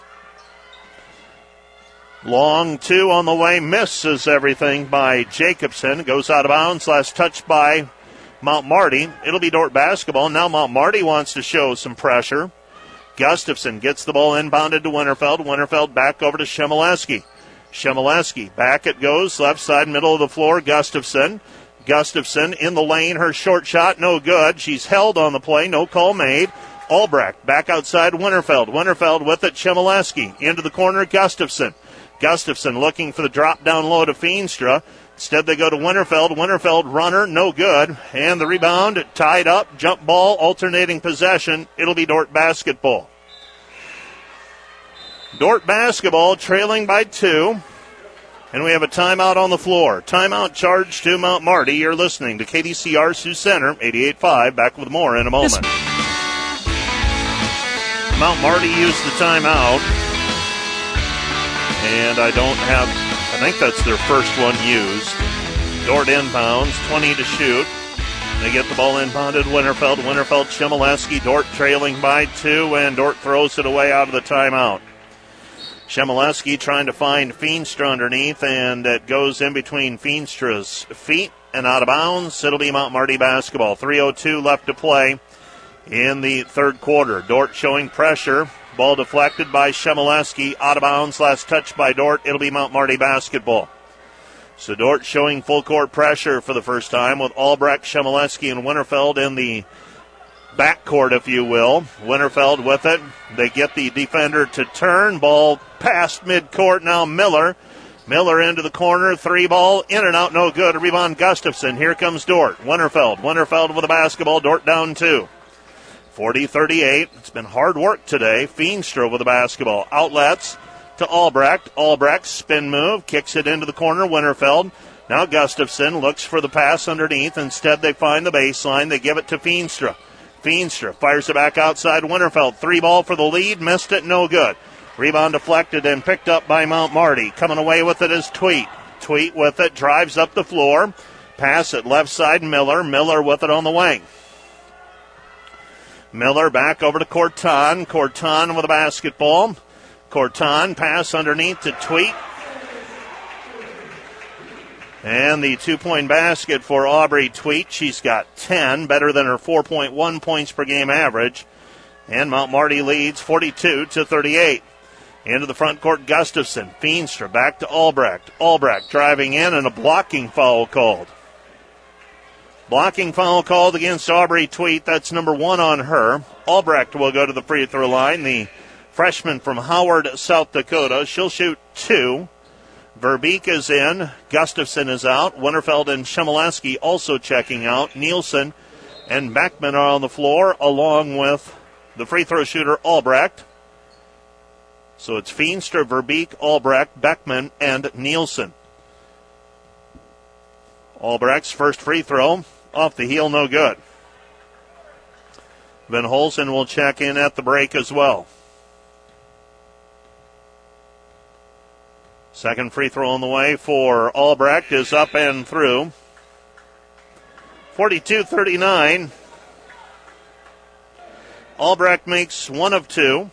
Long two on the way, misses everything by Jacobson. Goes out of bounds, last touch by Mount Marty. It'll be Dordt basketball. Now Mount Marty wants to show some pressure. Gustafson gets the ball inbounded to Winterfeld. Winterfeld back over to Shemileski. Shemileski, back it goes, left side, middle of the floor, Gustafson. Gustafson in the lane, her short shot, no good. She's held on the play, no call made. Albrecht back outside Winterfeld. Winterfeld with it, Shemileski. Into the corner, Gustafson. Gustafson looking for the drop down low to Feenstra. Instead they go to Winterfeld. Winterfeld runner, no good. And the rebound, tied up, jump ball, alternating possession. It'll be Dordt basketball. Dordt basketball trailing by two. And we have a timeout on the floor. Timeout charge to Mount Marty. You're listening to K D C R Sioux Center, eighty-eight point five. Back with more in a moment. Mount Marty used the timeout. And I don't have, I think that's their first one used. Dordt inbounds, twenty to shoot. They get the ball inbounded. Winterfeld, Winterfeld, Shemileski. Dordt trailing by two, and Dordt throws it away out of the timeout. Shemileski trying to find Feenstra underneath, and it goes in between Feenstra's feet and out of bounds. It'll be Mount Marty basketball. three oh two left to play in the third quarter. Dordt showing pressure. Ball deflected by Shemileski. Out of bounds. Last touch by Dordt. It'll be Mount Marty basketball. So Dordt showing full court pressure for the first time with Albrecht, Shemileski, and Winterfeld in the backcourt, if you will. Winterfeld with it. They get the defender to turn. Ball past midcourt. Now Miller. Miller into the corner. Three ball. In and out. No good. Rebound Gustafson. Here comes Dordt. Winterfeld. Winterfeld with a basketball. Dordt down two. forty thirty-eight. It's been hard work today. Feenstra with a basketball. Outlets to Albrecht. Albrecht spin move. Kicks it into the corner. Winterfeld. Now Gustafson looks for the pass underneath. Instead they find the baseline. They give it to Feenstra. Feenstra fires it back outside Winterfeld. Three ball for the lead. Missed it. No good. Rebound deflected and picked up by Mount Marty. Coming away with it is Tweet. Tweet with it. Drives up the floor. Pass it left side. Miller. Miller with it on the wing. Miller back over to Corton. Corton with a basketball. Corton pass underneath to Tweet. And the two-point basket for Aubrey Tweet. She's got ten, better than her four point one points per game average. And Mount Marty leads forty-two to thirty-eight. Into the front court, Gustafson. Feenstra back to Albrecht. Albrecht driving in, and a blocking foul called. Blocking foul called against Aubrey Tweet. That's number one on her. Albrecht will go to the free throw line. The freshman from Howard, South Dakota. She'll shoot two. Verbeek is in. Gustafson is out. Winterfeld and Shemileski also checking out. Nielsen and Beckman are on the floor, along with the free throw shooter Albrecht. So it's Feenstra, Verbeek, Albrecht, Beckman, and Nielsen. Albrecht's first free throw off the heel, no good. Van Holzen will check in at the break as well. Second free throw on the way for Albrecht is up and through. forty-two thirty-nine. Albrecht makes one of two.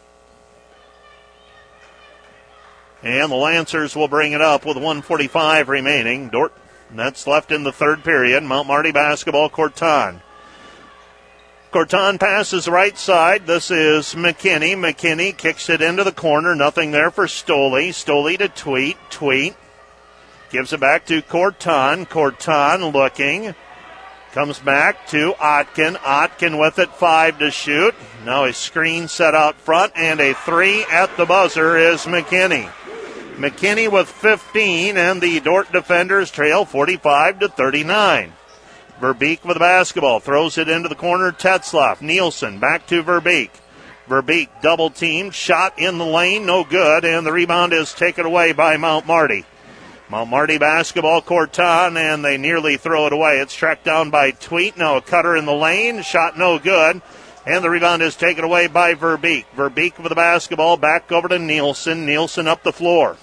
And the Lancers will bring it up with one forty-five remaining. Dordt, that's left in the third period. Mount Marty basketball, Corton. Corton passes right side. This is McKinney. McKinney kicks it into the corner. Nothing there for Stoley. Stoley to Tweet. Tweet gives it back to Corton. Corton looking. Comes back to Otkin. Otkin with it. Five to shoot. Now a screen set out front. And a three at the buzzer is McKinney. McKinney with fifteen. And the Dordt defenders trail forty-five to thirty-nine. Verbeek with the basketball, throws it into the corner, Tetzlaff, Nielsen, back to Verbeek. Verbeek double-teamed, shot in the lane, no good, and the rebound is taken away by Mount Marty. Mount Marty basketball, Corton, and they nearly throw it away. It's tracked down by Tweet. Now a cutter in the lane. Shot no good. And the rebound is taken away by Verbeek. Verbeek with the basketball back over to Nielsen. Nielsen up the floor.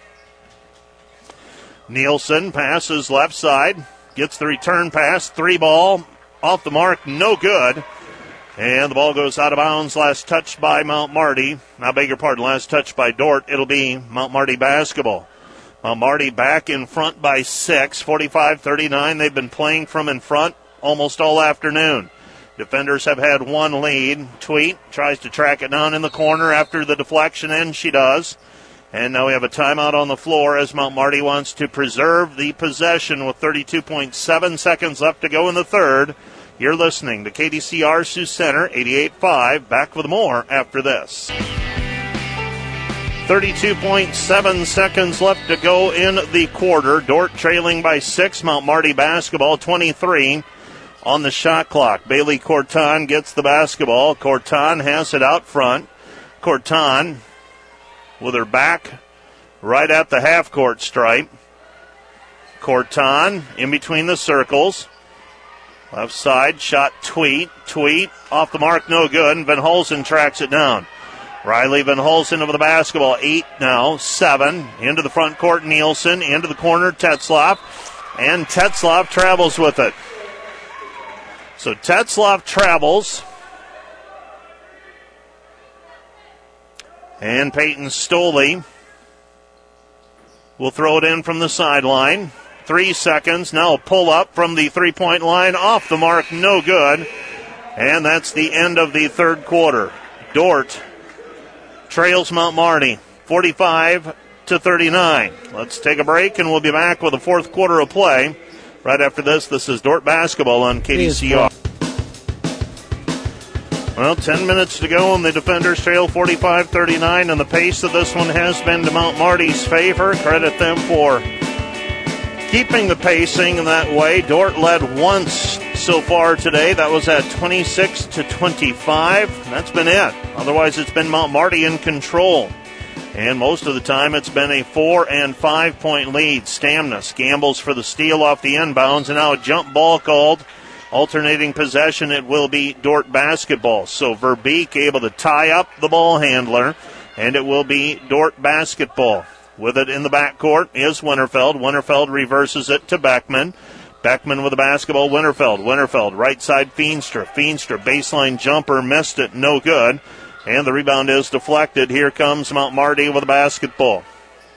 Nielsen passes left side. Gets the return pass. Three ball. Off the mark. No good. And the ball goes out of bounds. Last touch by Mount Marty. I beg your pardon. Last touch by Dort. It'll be Mount Marty basketball. Mount Marty back in front by six. forty-five thirty-nine. They've been playing from in front almost all afternoon. Defenders have had one lead. Tweet tries to track it down in the corner after the deflection, and she does. And now we have a timeout on the floor as Mount Marty wants to preserve the possession with thirty-two point seven seconds left to go in the third. You're listening to K D C R Sioux Center, eighty-eight point five. Back with more after this. thirty-two point seven seconds left to go in the quarter. Dort trailing by six. Mount Marty basketball, twenty-three on the shot clock. Bailey Corton gets the basketball. Corton has it out front. Corton with her back right at the half-court stripe. Corton in between the circles. Left side, shot Tweet. Tweet off the mark, no good. And Van Hulsen tracks it down. Riley Van Hulsen over the basketball. Eight now, seven. Into the front court, Nielsen. Into the corner, Tetzloff. And Tetzloff travels with it. So Tetzloff travels. And Peyton Stoley will throw it in from the sideline. Three seconds. Now a pull up from the three-point line. Off the mark. No good. And that's the end of the third quarter. Dort trails Mount Marty forty-five to thirty-nine. Let's take a break and we'll be back with the fourth quarter of play. Right after this, this is Dort basketball on K D C R. Well, ten minutes to go, and the defenders trail forty-five thirty-nine, and the pace of this one has been to Mount Marty's favor. Credit them for keeping the pacing in that way. Dort led once so far today. That was at twenty-six to twenty-five. That's been it. Otherwise, it's been Mount Marty in control. And most of the time, it's been a four- and five-point lead. Stamnus gambles for the steal off the inbounds, and now a jump ball called. Alternating possession, it will be Dort basketball. So Verbeek able to tie up the ball handler, and it will be Dort basketball. With it in the backcourt is Winterfeld. Winterfeld reverses it to Beckman. Beckman with the basketball, Winterfeld. Winterfeld, right side, Feenstra. Feenstra, baseline jumper, missed it, no good. And the rebound is deflected. Here comes Mount Marty with the basketball.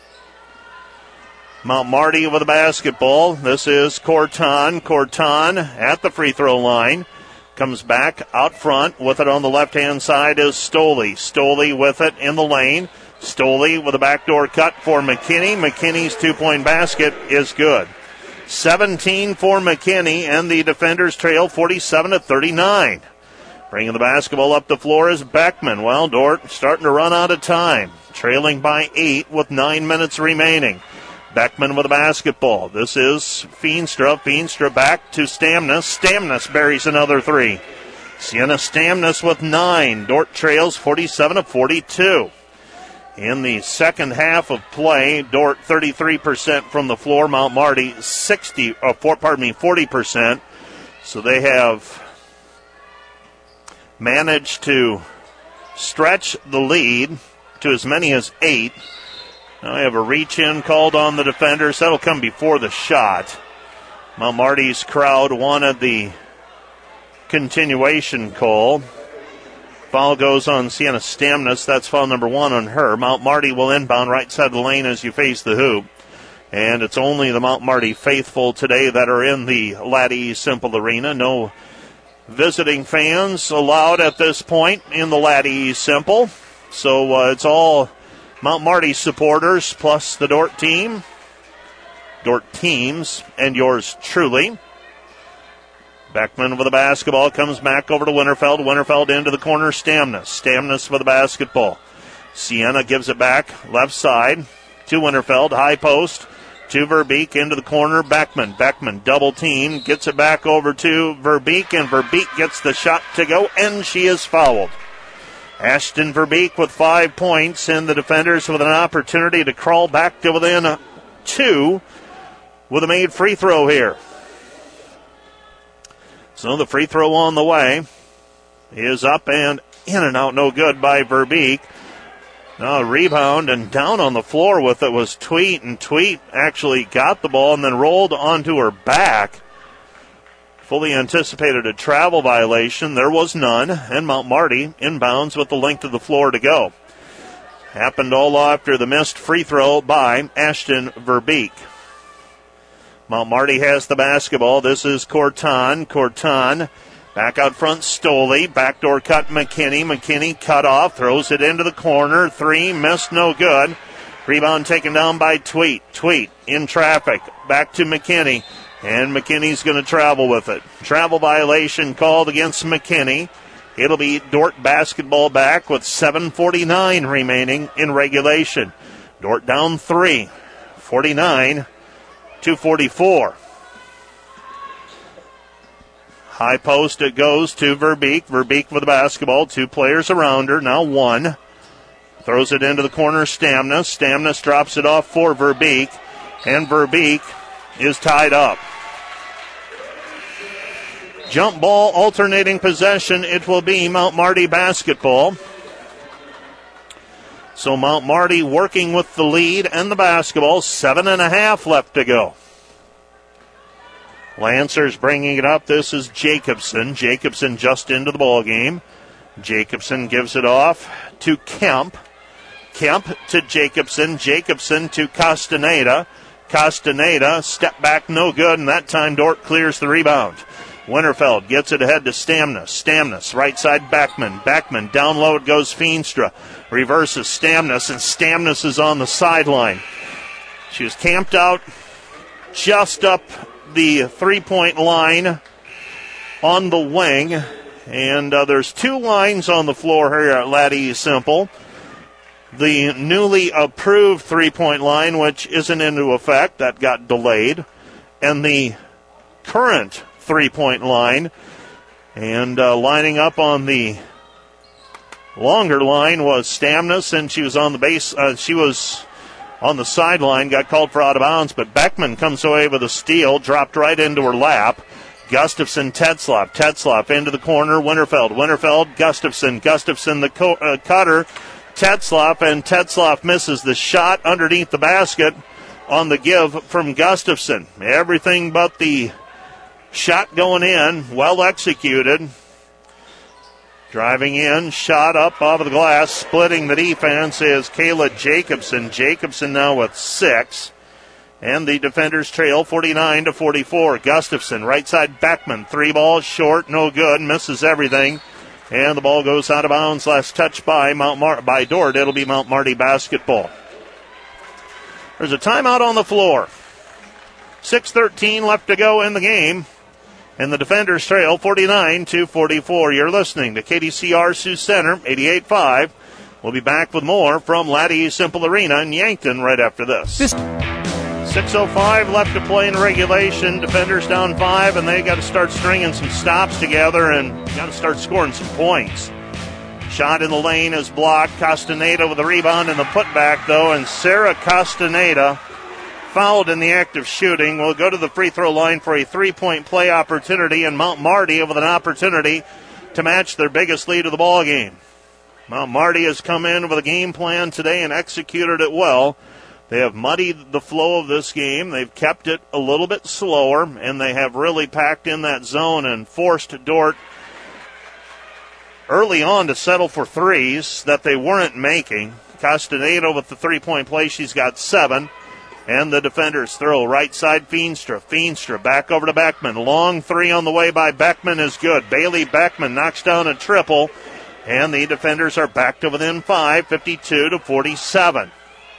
Mount Marty with the basketball. This is Corton. Corton at the free throw line. Comes back out front. With it on the left-hand side is Stoley. Stoley with it in the lane. Stoley with a backdoor cut for McKinney. McKinney's two-point basket is good. seventeen for McKinney, and the defenders trail forty-seven to thirty-nine. Bringing the basketball up the floor is Beckman. Well, Dort starting to run out of time. Trailing by eight with nine minutes remaining. Beckman with the basketball. This is Feenstra. Feenstra back to Stamnus. Stamnus buries another three. Sienna Stamnus with nine. Dort trails forty-seven to forty-two. In the second half of play, Dort thirty-three percent from the floor. Mount Marty sixty, or four, pardon me, forty percent. So they have managed to stretch the lead to as many as eight. Now I have a reach-in called on the defenders. That'll come before the shot. Mount Marty's crowd wanted the continuation call. Foul goes on Sienna Stamnus. That's foul number one on her. Mount Marty will inbound right side of the lane as you face the hoop. And it's only the Mount Marty faithful today that are in the Laddie Simple Arena. No visiting fans allowed at this point in the Laddie Simple. So uh, it's all Mount Marty supporters plus the Dort team, Dort teams, and yours truly. Beckman with the basketball comes back over to Winterfeld. Winterfeld into the corner, Stamnus. Stamnus with the basketball. Sienna gives it back left side to Winterfeld. High post to Verbeek into the corner. Beckman. Beckman double team. Gets it back over to Verbeek, and Verbeek gets the shot to go, and she is fouled. Ashton Verbeek with five points, and the defenders with an opportunity to crawl back to within two with a made free throw here. So the free throw on the way is up and in and out, no good by Verbeek. Now a rebound and down on the floor with it was Tweet, and Tweet actually got the ball and then rolled onto her back. Fully anticipated a travel violation. There was none, and Mount Marty inbounds with the length of the floor to go. Happened all after the missed free throw by Ashton Verbeek. Mount Marty has the basketball. This is Corton. Corton back out front, Stoley. Backdoor cut, McKinney. McKinney cut off, throws it into the corner. Three, missed, no good. Rebound taken down by Tweet. Tweet in traffic. Back to McKinney. And McKinney's going to travel with it. Travel violation called against McKinney. It'll be Dordt basketball back with seven forty-nine remaining in regulation. Dordt down three. forty-nine to forty-four. High post it goes to Verbeek. Verbeek with the basketball. Two players around her. Now one. Throws it into the corner. Stamnus. Stamnus drops it off for Verbeek. And Verbeek is tied up. Jump ball, alternating possession. It will be Mount Marty basketball. So Mount Marty working with the lead and the basketball. Seven and a half left to go. Lancers bringing it up. This is Jacobson. Jacobson just into the ball game. Jacobson gives it off to Kemp. Kemp to Jacobson. Jacobson to Castaneda. Castaneda, step back, no good, and that time Dordt clears the rebound. Winterfeld gets it ahead to Stamnus. Stamnus, right side Beckman. Beckman, down low it goes Feenstra. Reverses Stamnus, and Stamnus is on the sideline. She was camped out just up the three-point line on the wing, and uh, there's two lines on the floor here at Laddie Simple. The newly approved three-point line, which isn't into effect, that got delayed, and the current three-point line. And uh, lining up on the longer line was Stamnus, and she was on the base. Uh, she was on the sideline, got called for out of bounds, but Beckman comes away with a steal, dropped right into her lap. Gustafson, Tetzlaff, Tetzlaff into the corner. Winterfeld, Winterfeld, Gustafson, Gustafson, the co- uh, cutter. Tetzlaff, and Tetzlaff misses the shot underneath the basket on the give from Gustafson. Everything but the shot going in, well executed. Driving in, shot up off of the glass, splitting the defense is Kayla Jacobson. Jacobson now with six. And the defenders trail forty-nine to forty-four. Gustafson, right side Beckman, three balls short, no good, misses everything. And the ball goes out of bounds. Last touch by Mount Mar- by Dordt. It'll be Mount Marty basketball. There's a timeout on the floor. six thirteen left to go in the game. And the defenders trail forty-nine to forty-four. You're listening to K D C R Sioux Center, eighty-eight point five. We'll be back with more from Laddie Simple Arena in Yankton right after this. this- six oh five left to play in regulation. Defenders down five, and they got to start stringing some stops together and got to start scoring some points. Shot in the lane is blocked. Castaneda with the rebound and the putback, though, and Sarah Castaneda fouled in the act of shooting. Will go to the free throw line for a three-point play opportunity, and Mount Marty with an opportunity to match their biggest lead of the ball game. Mount Marty has come in with a game plan today and executed it well. They have muddied the flow of this game. They've kept it a little bit slower, and they have really packed in that zone and forced Dordt early on to settle for threes that they weren't making. Castaneda with the three-point play. She's got seven. And the defenders throw right side Feenstra. Feenstra back over to Beckman. Long three on the way by Beckman is good. Bailey Beckman knocks down a triple. And the defenders are back to within five, fifty-two to forty-seven.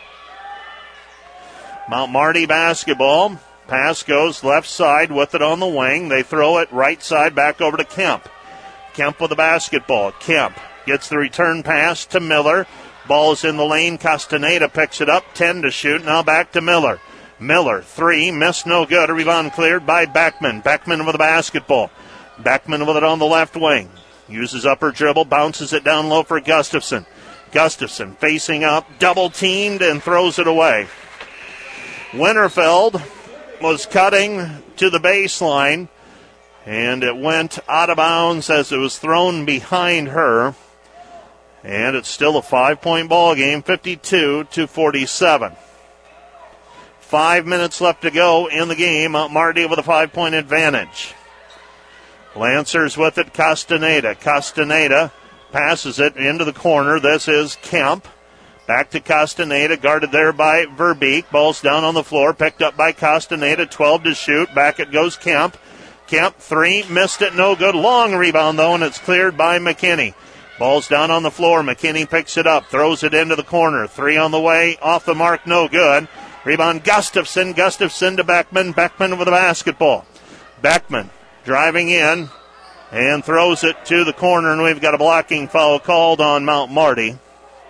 Mount Marty basketball. Pass goes left side with it on the wing. They throw it right side back over to Kemp. Kemp with the basketball. Kemp gets the return pass to Miller. Ball is in the lane. Castaneda picks it up. ten to shoot. Now back to Miller. Miller, three. Missed, no good. A rebound cleared by Beckman. Beckman with the basketball. Beckman with it on the left wing. Uses upper dribble. Bounces it down low for Gustafson. Gustafson facing up. Double teamed and throws it away. Winterfeld was cutting to the baseline, and it went out of bounds as it was thrown behind her. And it's still a five-point ball game, fifty-two to forty-seven. Five minutes left to go in the game. Mount Marty with a five-point advantage. Lancers with it, Castaneda. Castaneda passes it into the corner. This is Kemp. Back to Castaneda, guarded there by Verbeek. Ball's down on the floor, picked up by Castaneda. twelve to shoot. Back it goes Kemp. Kemp, three, missed it, no good. Long rebound, though, and it's cleared by McKinney. Ball's down on the floor. McKinney picks it up, throws it into the corner. Three on the way, off the mark, no good. Rebound, Gustafson. Gustafson to Beckman. Beckman with the basketball. Beckman driving in and throws it to the corner, and we've got a blocking foul called on Mount Marty.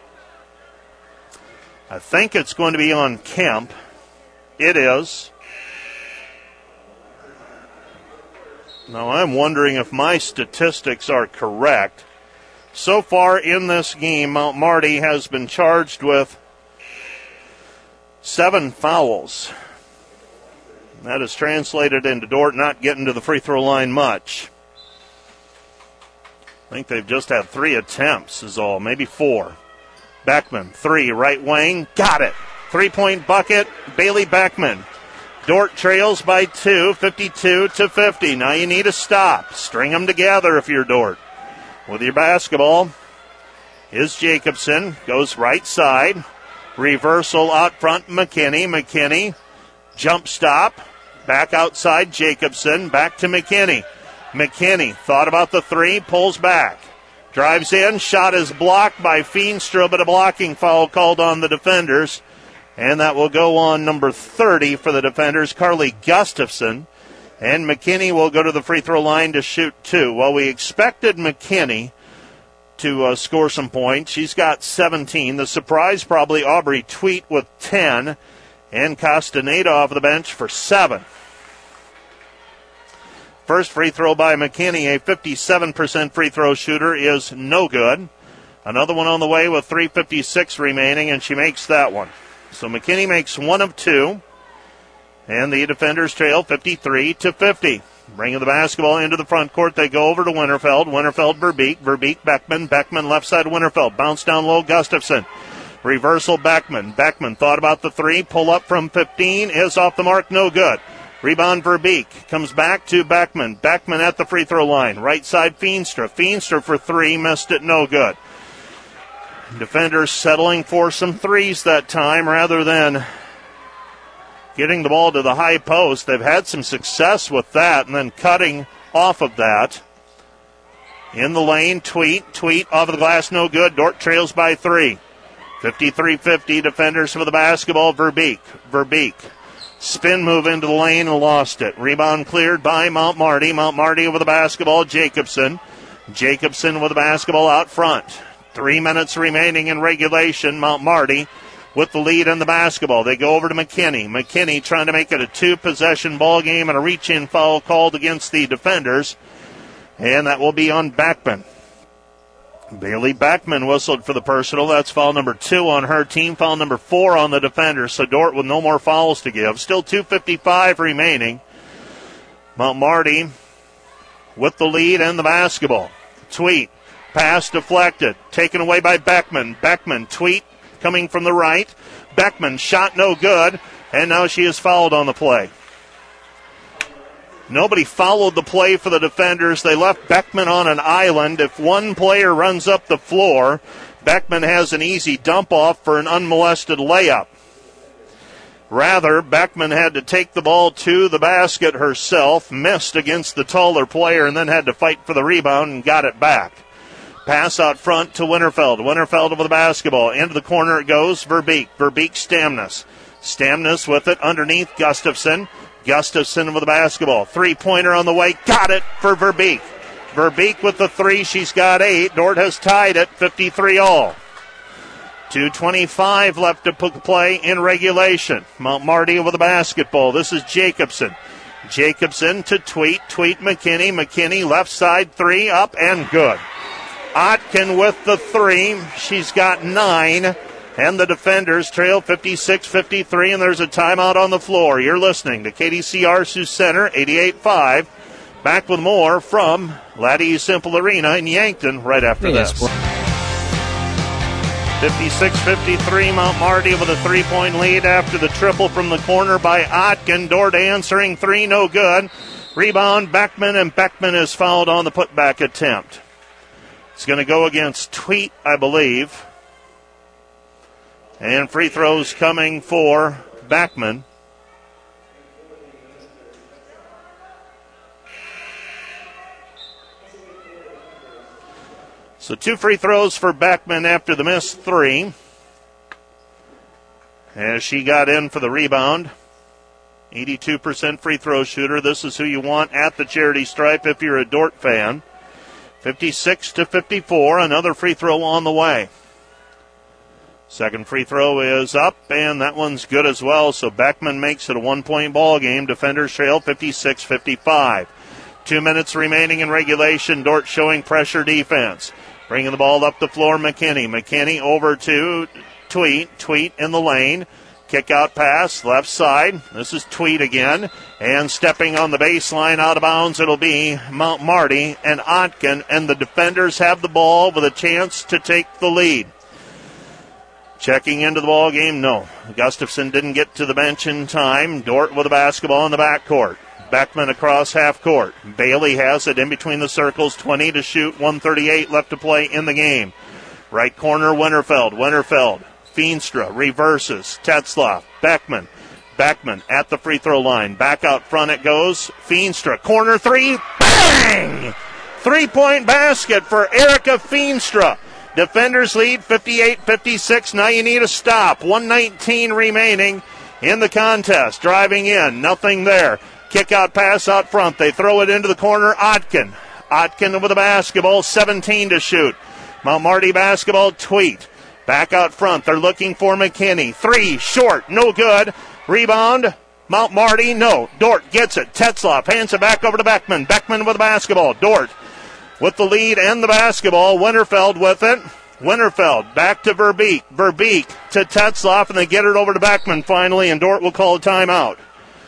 I think it's going to be on Kemp. It is. Now, I'm wondering if my statistics are correct. So far in this game, Mount Marty has been charged with seven fouls. That is translated into Dordt not getting to the free throw line much. I think they've just had three attempts is all, maybe four. Beckman, three, right wing, got it. Three-point bucket, Bailey Beckman. Dordt trails by two, fifty-two to fifty. Now you need a stop. String them together if you're Dordt. With your basketball is Jacobson. Goes right side. Reversal out front, McKinney. McKinney, jump stop. Back outside, Jacobson. Back to McKinney. McKinney thought about the three, pulls back. Drives in, shot is blocked by Feenstra, but a blocking foul called on the defenders. And that will go on number thirty for the defenders, Carly Gustafson. And McKinney will go to the free throw line to shoot two. Well, we expected McKinney to uh, score some points. She's got seventeen. The surprise probably Aubrey Tweet with ten. And Castaneda off the bench for seven. First free throw by McKinney, a fifty-seven percent free throw shooter, is no good. Another one on the way with three fifty-six remaining, and she makes that one. So McKinney makes one of two, and the defenders trail fifty-three to fifty. Bringing the basketball into the front court, they go over to Winterfeld. Winterfeld, Verbeek, Verbeek, Beckman, Beckman, left side Winterfeld. Bounce down low, Gustafson. Reversal, Beckman. Beckman thought about the three. Pull up from fifteen is off the mark, no good. Rebound, Verbeek. Comes back to Beckman. Beckman at the free throw line. Right side, Feenstra. Feenstra for three, missed it, no good. Defenders settling for some threes that time rather than getting the ball to the high post. They've had some success with that and then cutting off of that. In the lane, Tweet. Tweet off of the glass, no good. Dordt trails by three. fifty-three fifty, defenders for the basketball. Verbeek. Verbeek. Spin move into the lane and lost it. Rebound cleared by Mount Marty. Mount Marty over the basketball. Jacobson. Jacobson with the basketball out front. Three minutes remaining in regulation. Mount Marty with the lead in the basketball. They go over to McKinney. McKinney trying to make it a two-possession ball game and a reach-in foul called against the defenders. And that will be on Beckman. Bailey Beckman whistled for the personal. That's foul number two on her team. Foul number four on the defenders. So Dordt with no more fouls to give. Still two fifty-five remaining. Mount Marty with the lead and the basketball. Tweet. Pass deflected. Taken away by Beckman. Beckman. Tweet coming from the right. Beckman shot no good. And now she is fouled on the play. Nobody followed the play for the defenders. They left Beckman on an island. If one player runs up the floor, Beckman has an easy dump off for an unmolested layup. Rather, Beckman had to take the ball to the basket herself, missed against the taller player, and then had to fight for the rebound and got it back. Pass out front to Winterfeld. Winterfeld with the basketball. Into the corner it goes. Verbeek. Verbeek, Stamnus. Stamnus with it underneath Gustafson. Gustafson with the basketball. Three-pointer on the way. Got it for Verbeek. Verbeek with the three. She's got eight. Dordt has tied it fifty-three all. two twenty-five left to play in regulation. Mount Marty with the basketball. This is Jacobson. Jacobson to Tweet. Tweet McKinney. McKinney left side three. Up and good. Otkin with the three. She's got nine. and the defenders trail fifty-six fifty-three, and there's a timeout on the floor. You're listening to K D C R Sioux Center, eighty-eight five. Back with more from Laddie Simple Arena in Yankton right after this. fifty-six fifty-three, Mount Marty with a three-point lead after the triple from the corner by Otkin. Dort answering three, no good. Rebound, Beckman, and Beckman is fouled on the putback attempt. It's going to go against Tweet, I believe. And free throws coming for Beckman. So two free throws for Beckman after the missed three. As she got in for the rebound. eighty-two percent free throw shooter. This is who you want at the charity stripe if you're a Dort fan. fifty-six to fifty-four. Another free throw on the way. Second free throw is up, and that one's good as well. So Beckman makes it a one-point ball game. Defenders trail fifty-six fifty-five. Two minutes remaining in regulation. Dort showing pressure defense. Bringing the ball up the floor, McKinney. McKinney over to Tweet. Tweet in the lane. Kick out pass, left side. This is Tweet again. And stepping on the baseline out of bounds, it'll be Mount Marty and Otkin. And the defenders have the ball with a chance to take the lead. Checking into the ball game, no. Gustafson didn't get to the bench in time. Dort with the basketball in the backcourt. Beckman across half court. Bailey has it in between the circles. twenty to shoot, one thirty-eight left to play in the game. Right corner, Winterfeld. Winterfeld. Feenstra reverses. Tetzlaff. Beckman. Beckman at the free throw line. Back out front it goes. Feenstra. Corner three. Bang! Three-point basket for Erica Feenstra. Defenders lead fifty-eight fifty-six. Now you need a stop. one nineteen remaining in the contest. Driving in. Nothing there. Kick out pass out front. They throw it into the corner. Otkin. Otkin with the basketball. seventeen to shoot. Mount Marty basketball. Tweet. Back out front. They're looking for McKinney. Three. Short. No good. Rebound. Mount Marty. No. Dort gets it. Tetzlaff hands it back over to Beckman. Beckman with the basketball. Dort with the lead and the basketball. Winterfeld with it. Winterfeld back to Verbeek. Verbeek to Tetzlaff, and they get it over to Beckman finally, and Dort will call a timeout.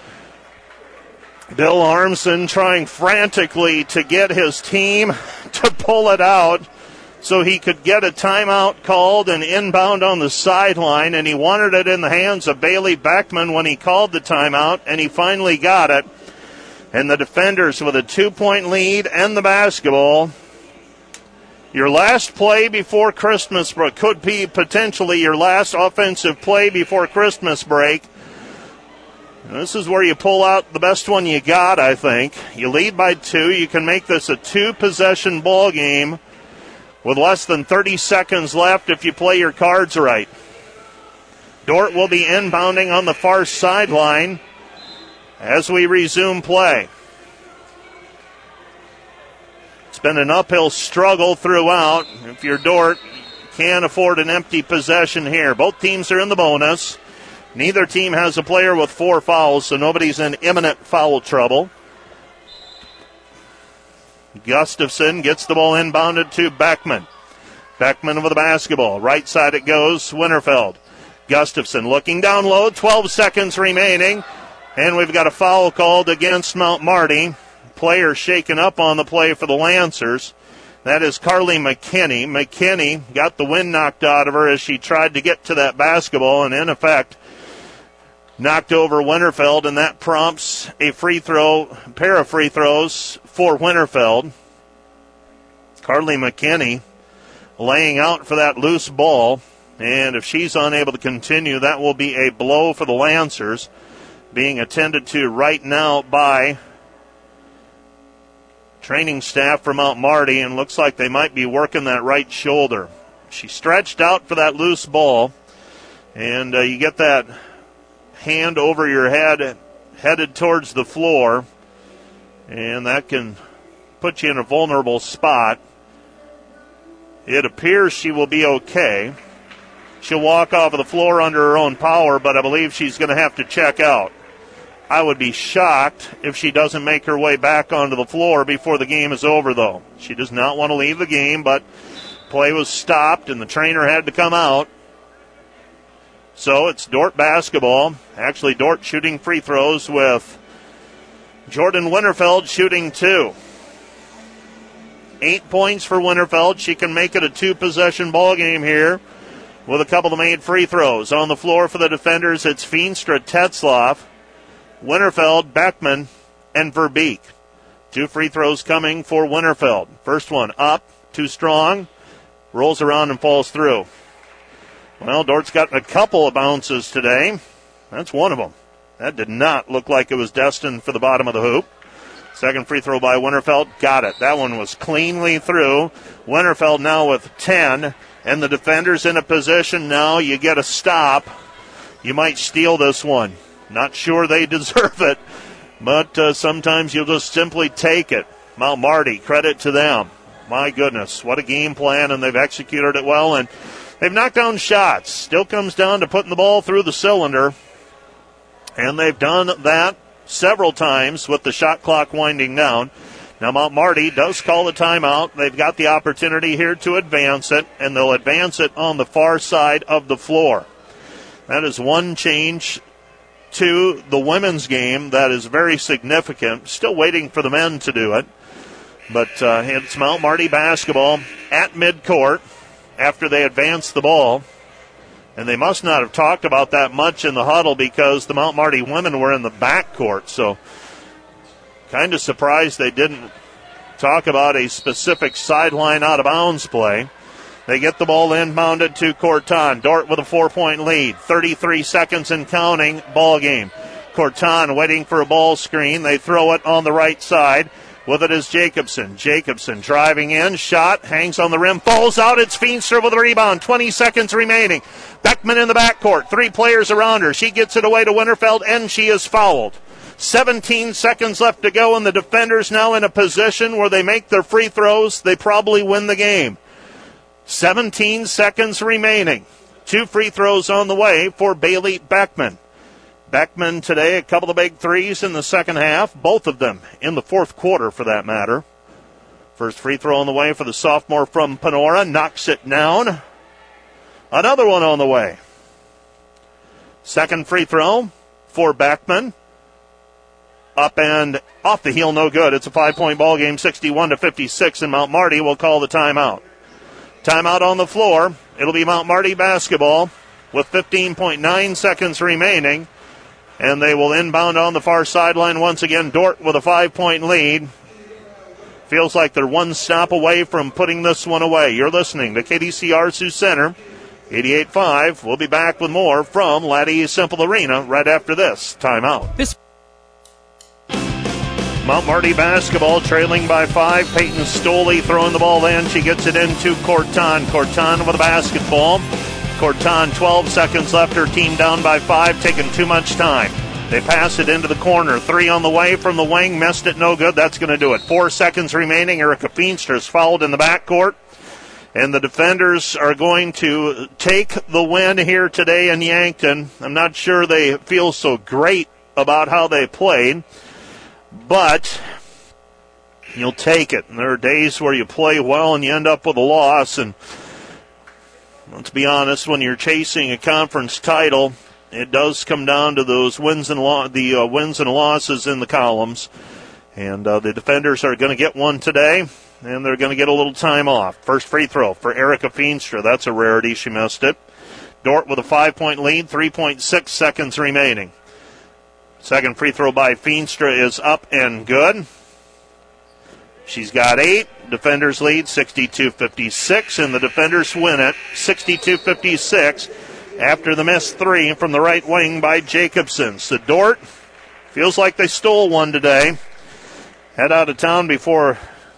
Bill Armson trying frantically to get his team to pull it out so he could get a timeout called and inbound on the sideline, and he wanted it in the hands of Bailey Beckman when he called the timeout, and he finally got it. And the defenders with a two-point lead and the basketball. Your last play before Christmas break could be potentially your last offensive play before Christmas break. This is where you pull out the best one you got, I think. You lead by two. You can make this a two-possession ball game with less than thirty seconds left if you play your cards right. Dort will be inbounding on the far sideline as we resume play. It's been an uphill struggle throughout. If you're Dort, can't afford an empty possession here. Both teams are in the bonus. Neither team has a player with four fouls, so nobody's in imminent foul trouble. Gustafson gets the ball inbounded to Beckman. Beckman with the basketball. Right side it goes, Winterfeld. Gustafson looking down low, twelve seconds remaining. And we've got a foul called against Mount Marty. Player shaken up on the play for the Lancers. That is Carly McKinney. McKinney got the wind knocked out of her as she tried to get to that basketball, and in effect knocked over Winterfeld, and that prompts a free throw, a pair of free throws for Winterfeld. Carly McKinney laying out for that loose ball, and if she's unable to continue, that will be a blow for the Lancers, being attended to right now by training staff from Mount Marty, and looks like they might be working that right shoulder. She stretched out for that loose ball, and uh, you get that hand over your head headed towards the floor, and that can put you in a vulnerable spot. It appears she will be okay. She'll walk off of the floor under her own power, but I believe she's going to have to check out. I would be shocked if she doesn't make her way back onto the floor before the game is over, though. She does not want to leave the game, but play was stopped and the trainer had to come out. So it's Dordt basketball. Actually, Dordt shooting free throws with Jordan Winterfeld shooting two. Eight points for Winterfeld. She can make it a two-possession ball game here with a couple of made free throws. On the floor for the defenders, it's Feenstra, Tetzloff, Winterfeld, Beckman, and Verbeek. Two free throws coming for Winterfeld. First one up, too strong, rolls around and falls through. Well, Dort's gotten a couple of bounces today. That's one of them. That did not look like it was destined for the bottom of the hoop. Second free throw by Winterfeld. Got it. That one was cleanly through. Winterfeld now with ten. And the defender's in a position now. You get a stop. You might steal this one. Not sure they deserve it. But uh, sometimes you'll just simply take it. Mount Marty, credit to them. My goodness, what a game plan. And they've executed it well. And they've knocked down shots. Still comes down to putting the ball through the cylinder. And they've done that several times with the shot clock winding down. Now Mount Marty does call the timeout. They've got the opportunity here to advance it, and they'll advance it on the far side of the floor. That is one change to the women's game that is very significant. Still waiting for the men to do it. But uh, it's Mount Marty basketball at midcourt after they advance the ball. And they must not have talked about that much in the huddle because the Mount Marty women were in the backcourt. So kind of surprised they didn't talk about a specific sideline out of bounds play. They get the ball inbounded to Corton. Dordt with a four-point lead. thirty-three seconds and counting ball game. Corton waiting for a ball screen. They throw it on the right side. With it is Jacobson. Jacobson driving in. Shot. Hangs on the rim. Falls out. It's Feenstra with a rebound. twenty seconds remaining. Beckman in the backcourt. Three players around her. She gets it away to Winterfeld, and she is fouled. seventeen seconds left to go, and the defenders now in a position where they make their free throws. They probably win the game. seventeen seconds remaining. Two free throws on the way for Bailey Beckman. Beckman today, a couple of big threes in the second half, both of them in the fourth quarter for that matter. First free throw on the way for the sophomore from Panora, knocks it down. Another one on the way. Second free throw for Beckman. Up and off the heel, no good. It's a five-point ball game, sixty-one to fifty-six, and Mount Marty will call the timeout. Timeout on the floor. It'll be Mount Marty basketball with fifteen point nine seconds remaining. And they will inbound on the far sideline once again. Dordt with a five-point lead. Feels like they're one stop away from putting this one away. You're listening to K D C R Sioux Center, eighty-eight point five. We'll be back with more from Laddie Simple Arena right after this timeout. This Mount Marty basketball trailing by five. Peyton Stoley throwing the ball in. She gets it into Corton. Corton with a basketball. Corton, twelve seconds left. Her team down by five, taking too much time. They pass it into the corner. Three on the way from the wing. Missed it, no good. That's going to do it. Four seconds remaining. Erica Feenstra is fouled in the backcourt. And the defenders are going to take the win here today in Yankton. I'm not sure they feel so great about how they played, but you'll take it. And there are days where you play well and you end up with a loss. And let's be honest, when you're chasing a conference title, it does come down to those wins and lo- the uh, wins and losses in the columns. And uh, the defenders are going to get one today, and they're going to get a little time off. First free throw for Erica Feenstra. That's a rarity. She missed it. Dordt with a five-point lead, three point six seconds remaining. Second free throw by Feenstra is up and good. She's got eight. Defenders lead sixty-two fifty-six, and the defenders win it sixty-two fifty-six after the missed three from the right wing by Jacobson. So Dordt feels like they stole one today. Head out of town before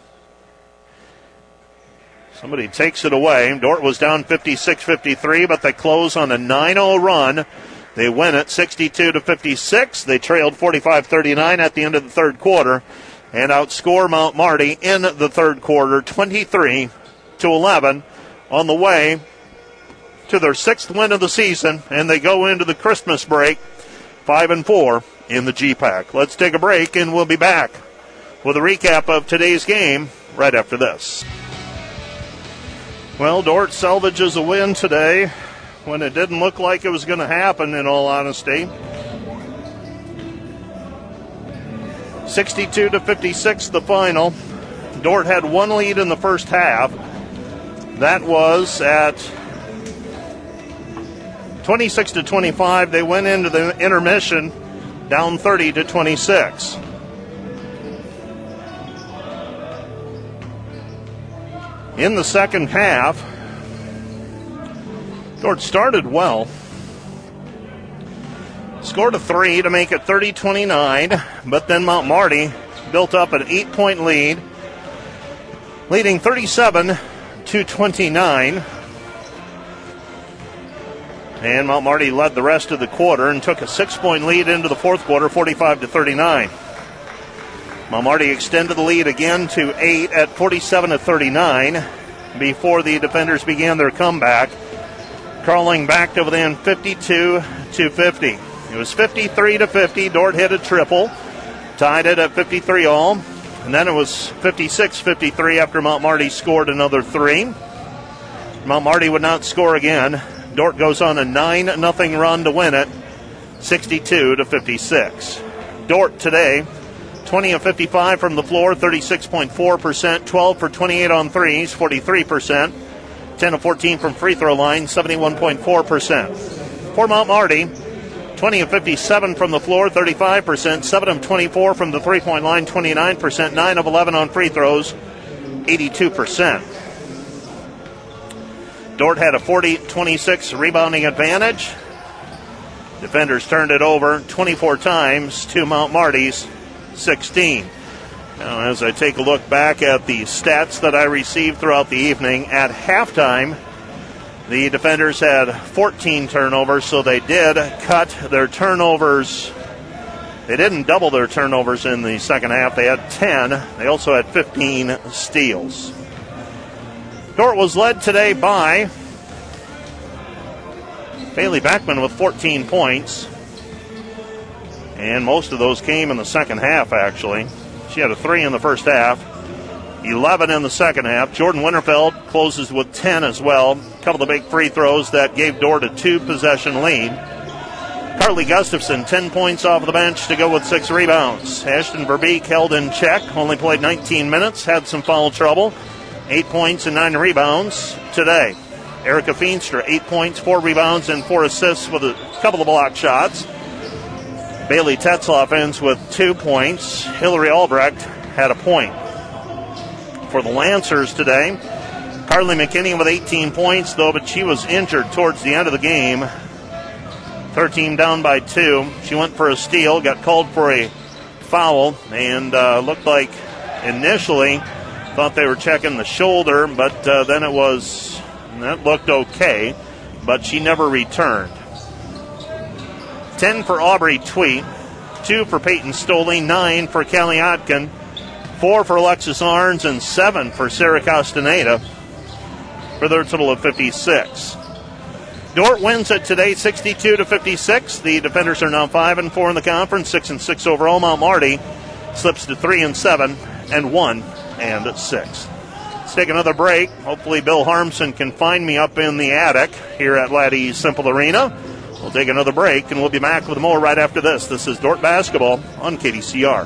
somebody takes it away. Dordt was down fifty-six fifty-three, but they close on a nine oh run. They win it sixty-two to fifty-six. They trailed forty-five thirty-nine at the end of the third quarter and outscore Mount Marty in the third quarter, twenty-three to eleven, on the way to their sixth win of the season, and they go into the Christmas break five and four in the G PAC. Let's take a break, and we'll be back with a recap of today's game right after this. Well, Dordt salvages a win today when it didn't look like it was going to happen, in all honesty. sixty-two to fifty-six the final. Dordt had one lead in the first half. That was at twenty-six to twenty-five. They went into the intermission down thirty to twenty-six. In the second half, Dordt started well. Scored a three to make it thirty twenty-nine, but then Mount Marty built up an eight-point lead, leading thirty-seven to twenty-nine. And Mount Marty led the rest of the quarter and took a six-point lead into the fourth quarter, forty-five to thirty-nine. Mount Marty extended the lead again to eight at forty-seven to thirty-nine before the defenders began their comeback, crawling back to within fifty-two to fifty. It was fifty-three to fifty. Dordt hit a triple, tied it at fifty-three all, and then it was fifty-six fifty-three after Mount Marty scored another three. Mount Marty would not score again. Dordt goes on a nine nothing run to win it, sixty-two to fifty-six. Dordt today, twenty of fifty-five from the floor, thirty-six point four percent, twelve for twenty-eight on threes, forty-three percent, ten of fourteen from free throw line, seventy-one point four percent. For Mount Marty, twenty of fifty-seven from the floor, thirty-five percent, seven of twenty-four from the three-point line, twenty-nine percent, nine of eleven on free throws, eighty-two percent. Dordt had a forty twenty-six rebounding advantage. Defenders turned it over twenty-four times to Mount Marty's sixteen. Now, as I take a look back at the stats that I received throughout the evening, at halftime, the defenders had fourteen turnovers, so they did cut their turnovers. They didn't double their turnovers in the second half. They had ten. They also had fifteen steals. Dordt was led today by Bailey Beckman with fourteen points. And most of those came in the second half, actually. She had a three in the first half, eleven in the second half. Jordan Winterfeld closes with ten as well. A couple of big free throws that gave Dordt a two-possession lead. Carly Gustafson, ten points off the bench to go with six rebounds. Ashton Verbeek held in check, only played nineteen minutes, had some foul trouble. Eight points and nine rebounds today. Erica Feenstra, eight points, four rebounds, and four assists with a couple of block shots. Bailey Tetzloff ends with two points. Hillary Albrecht had a point. For the Lancers today, Carly McKinney with eighteen points, though, but she was injured towards the end of the game. Her team down by two. She went for a steal, got called for a foul, and uh, looked like initially thought they were checking the shoulder, but uh, then it was, that looked okay, but she never returned. ten for Aubrey Tweet, two for Peyton Stoley, nine for Callie Otkin, four for Alexis Arns, and seven for Sarah Castaneda, for their total of fifty-six. Dordt wins it today, sixty-two to fifty-six. The defenders are now five and four in the conference, six and six overall. Mount Marty slips to three and seven and one and six. Let's take another break. Hopefully Bill Harmson can find me up in the attic here at Laddie Simple Arena. We'll take another break, and we'll be back with more right after this. This is Dordt Basketball on K D C R.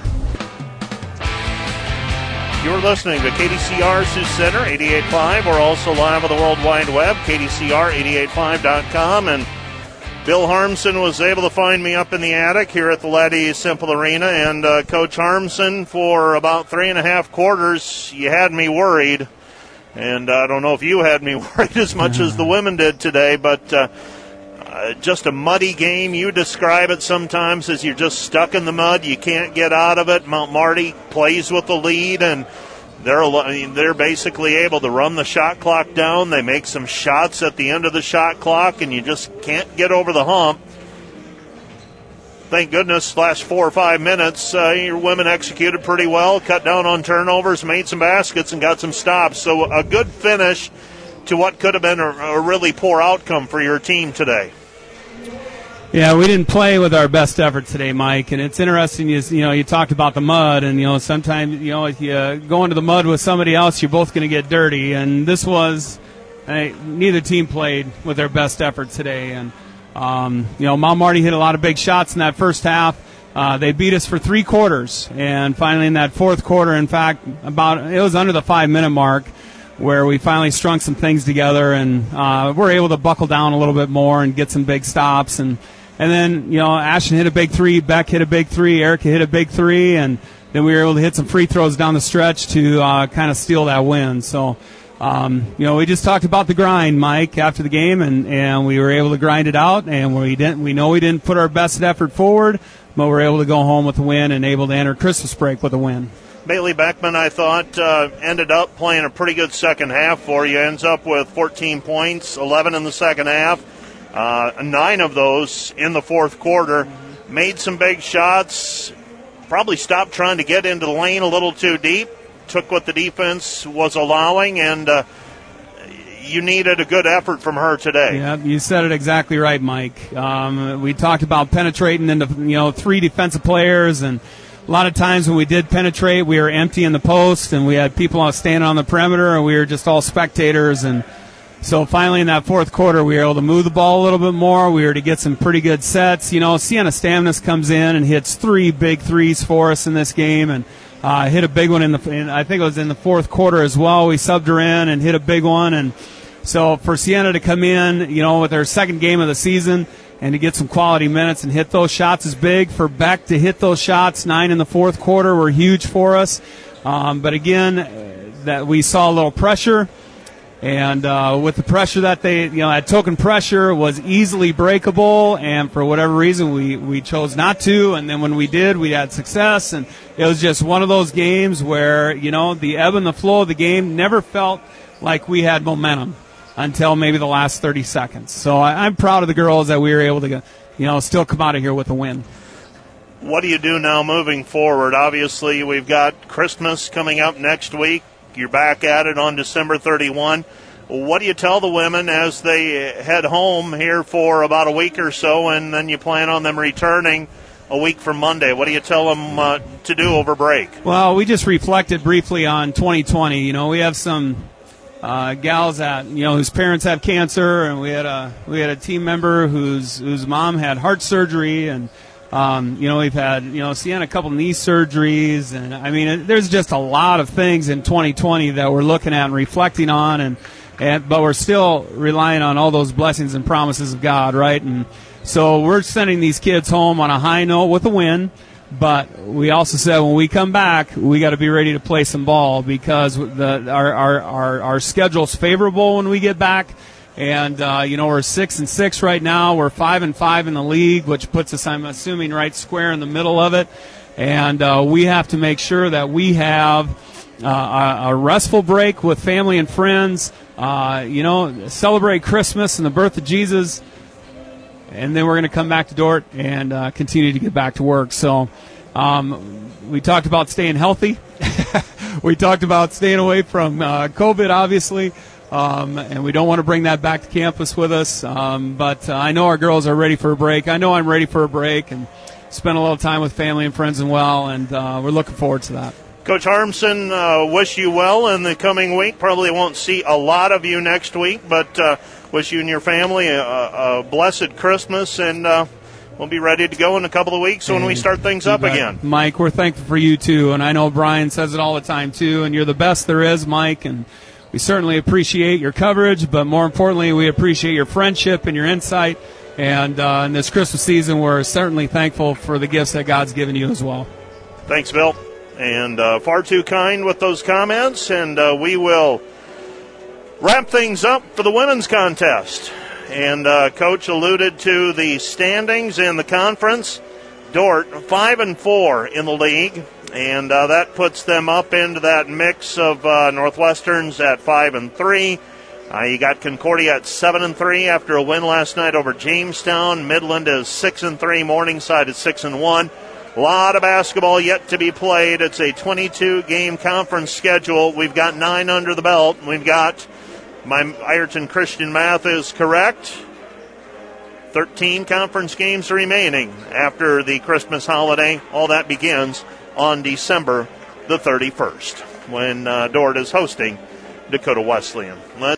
You're listening to K D C R Sioux Center, eighty-eight point five. We're also live on the World Wide Web, K D C R eighty-eight point five dot com. And Bill Harmson was able to find me up in the attic here at the Laddie Simple Arena. And uh, Coach Harmson, for about three and a half quarters, you had me worried. And I don't know if you had me worried as much as the women did today, but uh, uh, just a muddy game. You describe it sometimes as you're just stuck in the mud. You can't get out of it. Mount Marty plays with the lead, and they're they're basically able to run the shot clock down. They make some shots at the end of the shot clock, and you just can't get over the hump. Thank goodness, last four or five minutes, uh, your women executed pretty well, cut down on turnovers, made some baskets, and got some stops. So a good finish to what could have been a, a really poor outcome for your team today.
Yeah, we didn't play with our best effort today, Mike, and it's interesting. You, you know, you talked about the mud, and you know, sometimes you know if you go into the mud with somebody else, you're both going to get dirty. And this was Hey, neither team played with their best effort today, and um, you know, Mount Marty hit a lot of big shots in that first half. Uh, they beat us for three quarters, and finally in that fourth quarter, in fact, about it was under the five-minute mark, where we finally strung some things together, and uh, we're able to buckle down a little bit more and get some big stops. And, and then, you know, Ashton hit a big three, Beck hit a big three, Erica hit a big three, and then we were able to hit some free throws down the stretch to uh, kind of steal that win. So, um, you know, we just talked about the grind, Mike, after the game, and, and we were able to grind it out, and we didn't. We know we didn't put our best effort forward, but we're able to go home with a win and able to enter Christmas break with a win.
Bailey Beckman, I thought, uh, ended up playing a pretty good second half for you. Ends up with fourteen points, eleven in the second half, uh, nine of those in the fourth quarter. Made some big shots, probably stopped trying to get into the lane a little too deep, took what the defense was allowing, and uh, you needed a good effort from her today.
Yeah, you said it exactly right, Mike. Um, we talked about penetrating into, you know, three defensive players, and a lot of times when we did penetrate, we were empty in the post, and we had people standing on the perimeter, and we were just all spectators. And so finally in that fourth quarter, we were able to move the ball a little bit more. We were to get some pretty good sets. You know, Sienna Stamnis comes in and hits three big threes for us in this game, and uh, hit a big one in the, in, I think it was in the fourth quarter as well. We subbed her in and hit a big one. And so for Sienna to come in, you know, with her second game of the season, and to get some quality minutes and hit those shots is big. For Beck to hit those shots, nine in the fourth quarter, were huge for us. Um, but again, that we saw a little pressure, and uh, with the pressure that they, you know, that token pressure was easily breakable, and for whatever reason, we, we chose not to. And then when we did, we had success, and it was just one of those games where, you know, the ebb and the flow of the game never felt like we had momentum until maybe the last thirty seconds. So I, I'm proud of the girls that we were able to, you know, still come out of here with a win.
What do you do now moving forward? Obviously, we've got Christmas coming up next week. You're back at it on December thirty-first. What do you tell the women as they head home here for about a week or so, and then you plan on them returning a week from Monday? What do you tell them uh, to do over break?
Well, we just reflected briefly on twenty twenty. You know, we have some Uh, gals that, you know, whose parents have cancer, and we had a we had a team member whose whose mom had heart surgery, and um, you know, we've had, you know, Sienna a couple knee surgeries, and I mean, it, there's just a lot of things in twenty twenty that we're looking at and reflecting on, and and but we're still relying on all those blessings and promises of God, right? And so we're sending these kids home on a high note with a win. But we also said when we come back, we got to be ready to play some ball, because the our our our, our schedule's favorable when we get back, and uh, you know, we're six and six right now. We're five and five in the league, which puts us, I'm assuming, right square in the middle of it. And uh, we have to make sure that we have uh, a, a restful break with family and friends. Uh, you know, celebrate Christmas and the birth of Jesus. And then we're going to come back to Dordt and uh, continue to get back to work. So um, we talked about staying healthy. We talked about staying away from uh, COVID, obviously. Um, and we don't want to bring that back to campus with us. Um, but uh, I know our girls are ready for a break. I know I'm ready for a break, and spend a little time with family and friends as well. And uh, we're looking forward to that.
Coach Harmson, uh, wish you well in the coming week. Probably won't see a lot of you next week, but uh, wish you and your family a, a blessed Christmas, and uh, we'll be ready to go in a couple of weeks when we start things up again.
Mike, we're thankful for you, too, and I know Brian says it all the time, too, and you're the best there is, Mike, and we certainly appreciate your coverage, but more importantly, we appreciate your friendship and your insight, and uh, in this Christmas season, we're certainly thankful for the gifts that God's given you as well.
Thanks, Bill. And uh, far too kind with those comments, and uh, we will wrap things up for the women's contest. And uh, Coach alluded to the standings in the conference. Dordt, five and four in the league, and uh, that puts them up into that mix of uh, Northwestern's at five and three. Uh, you got Concordia at seven and three after a win last night over Jamestown. Midland is six and three. Morningside is six and one. A lot of basketball yet to be played. It's a twenty-two game conference schedule. We've got nine under the belt. We've got, my Ireton Christian math is correct, thirteen conference games remaining after the Christmas holiday. All that begins on December the thirty-first when uh, Dordt is hosting Dakota Wesleyan. Let's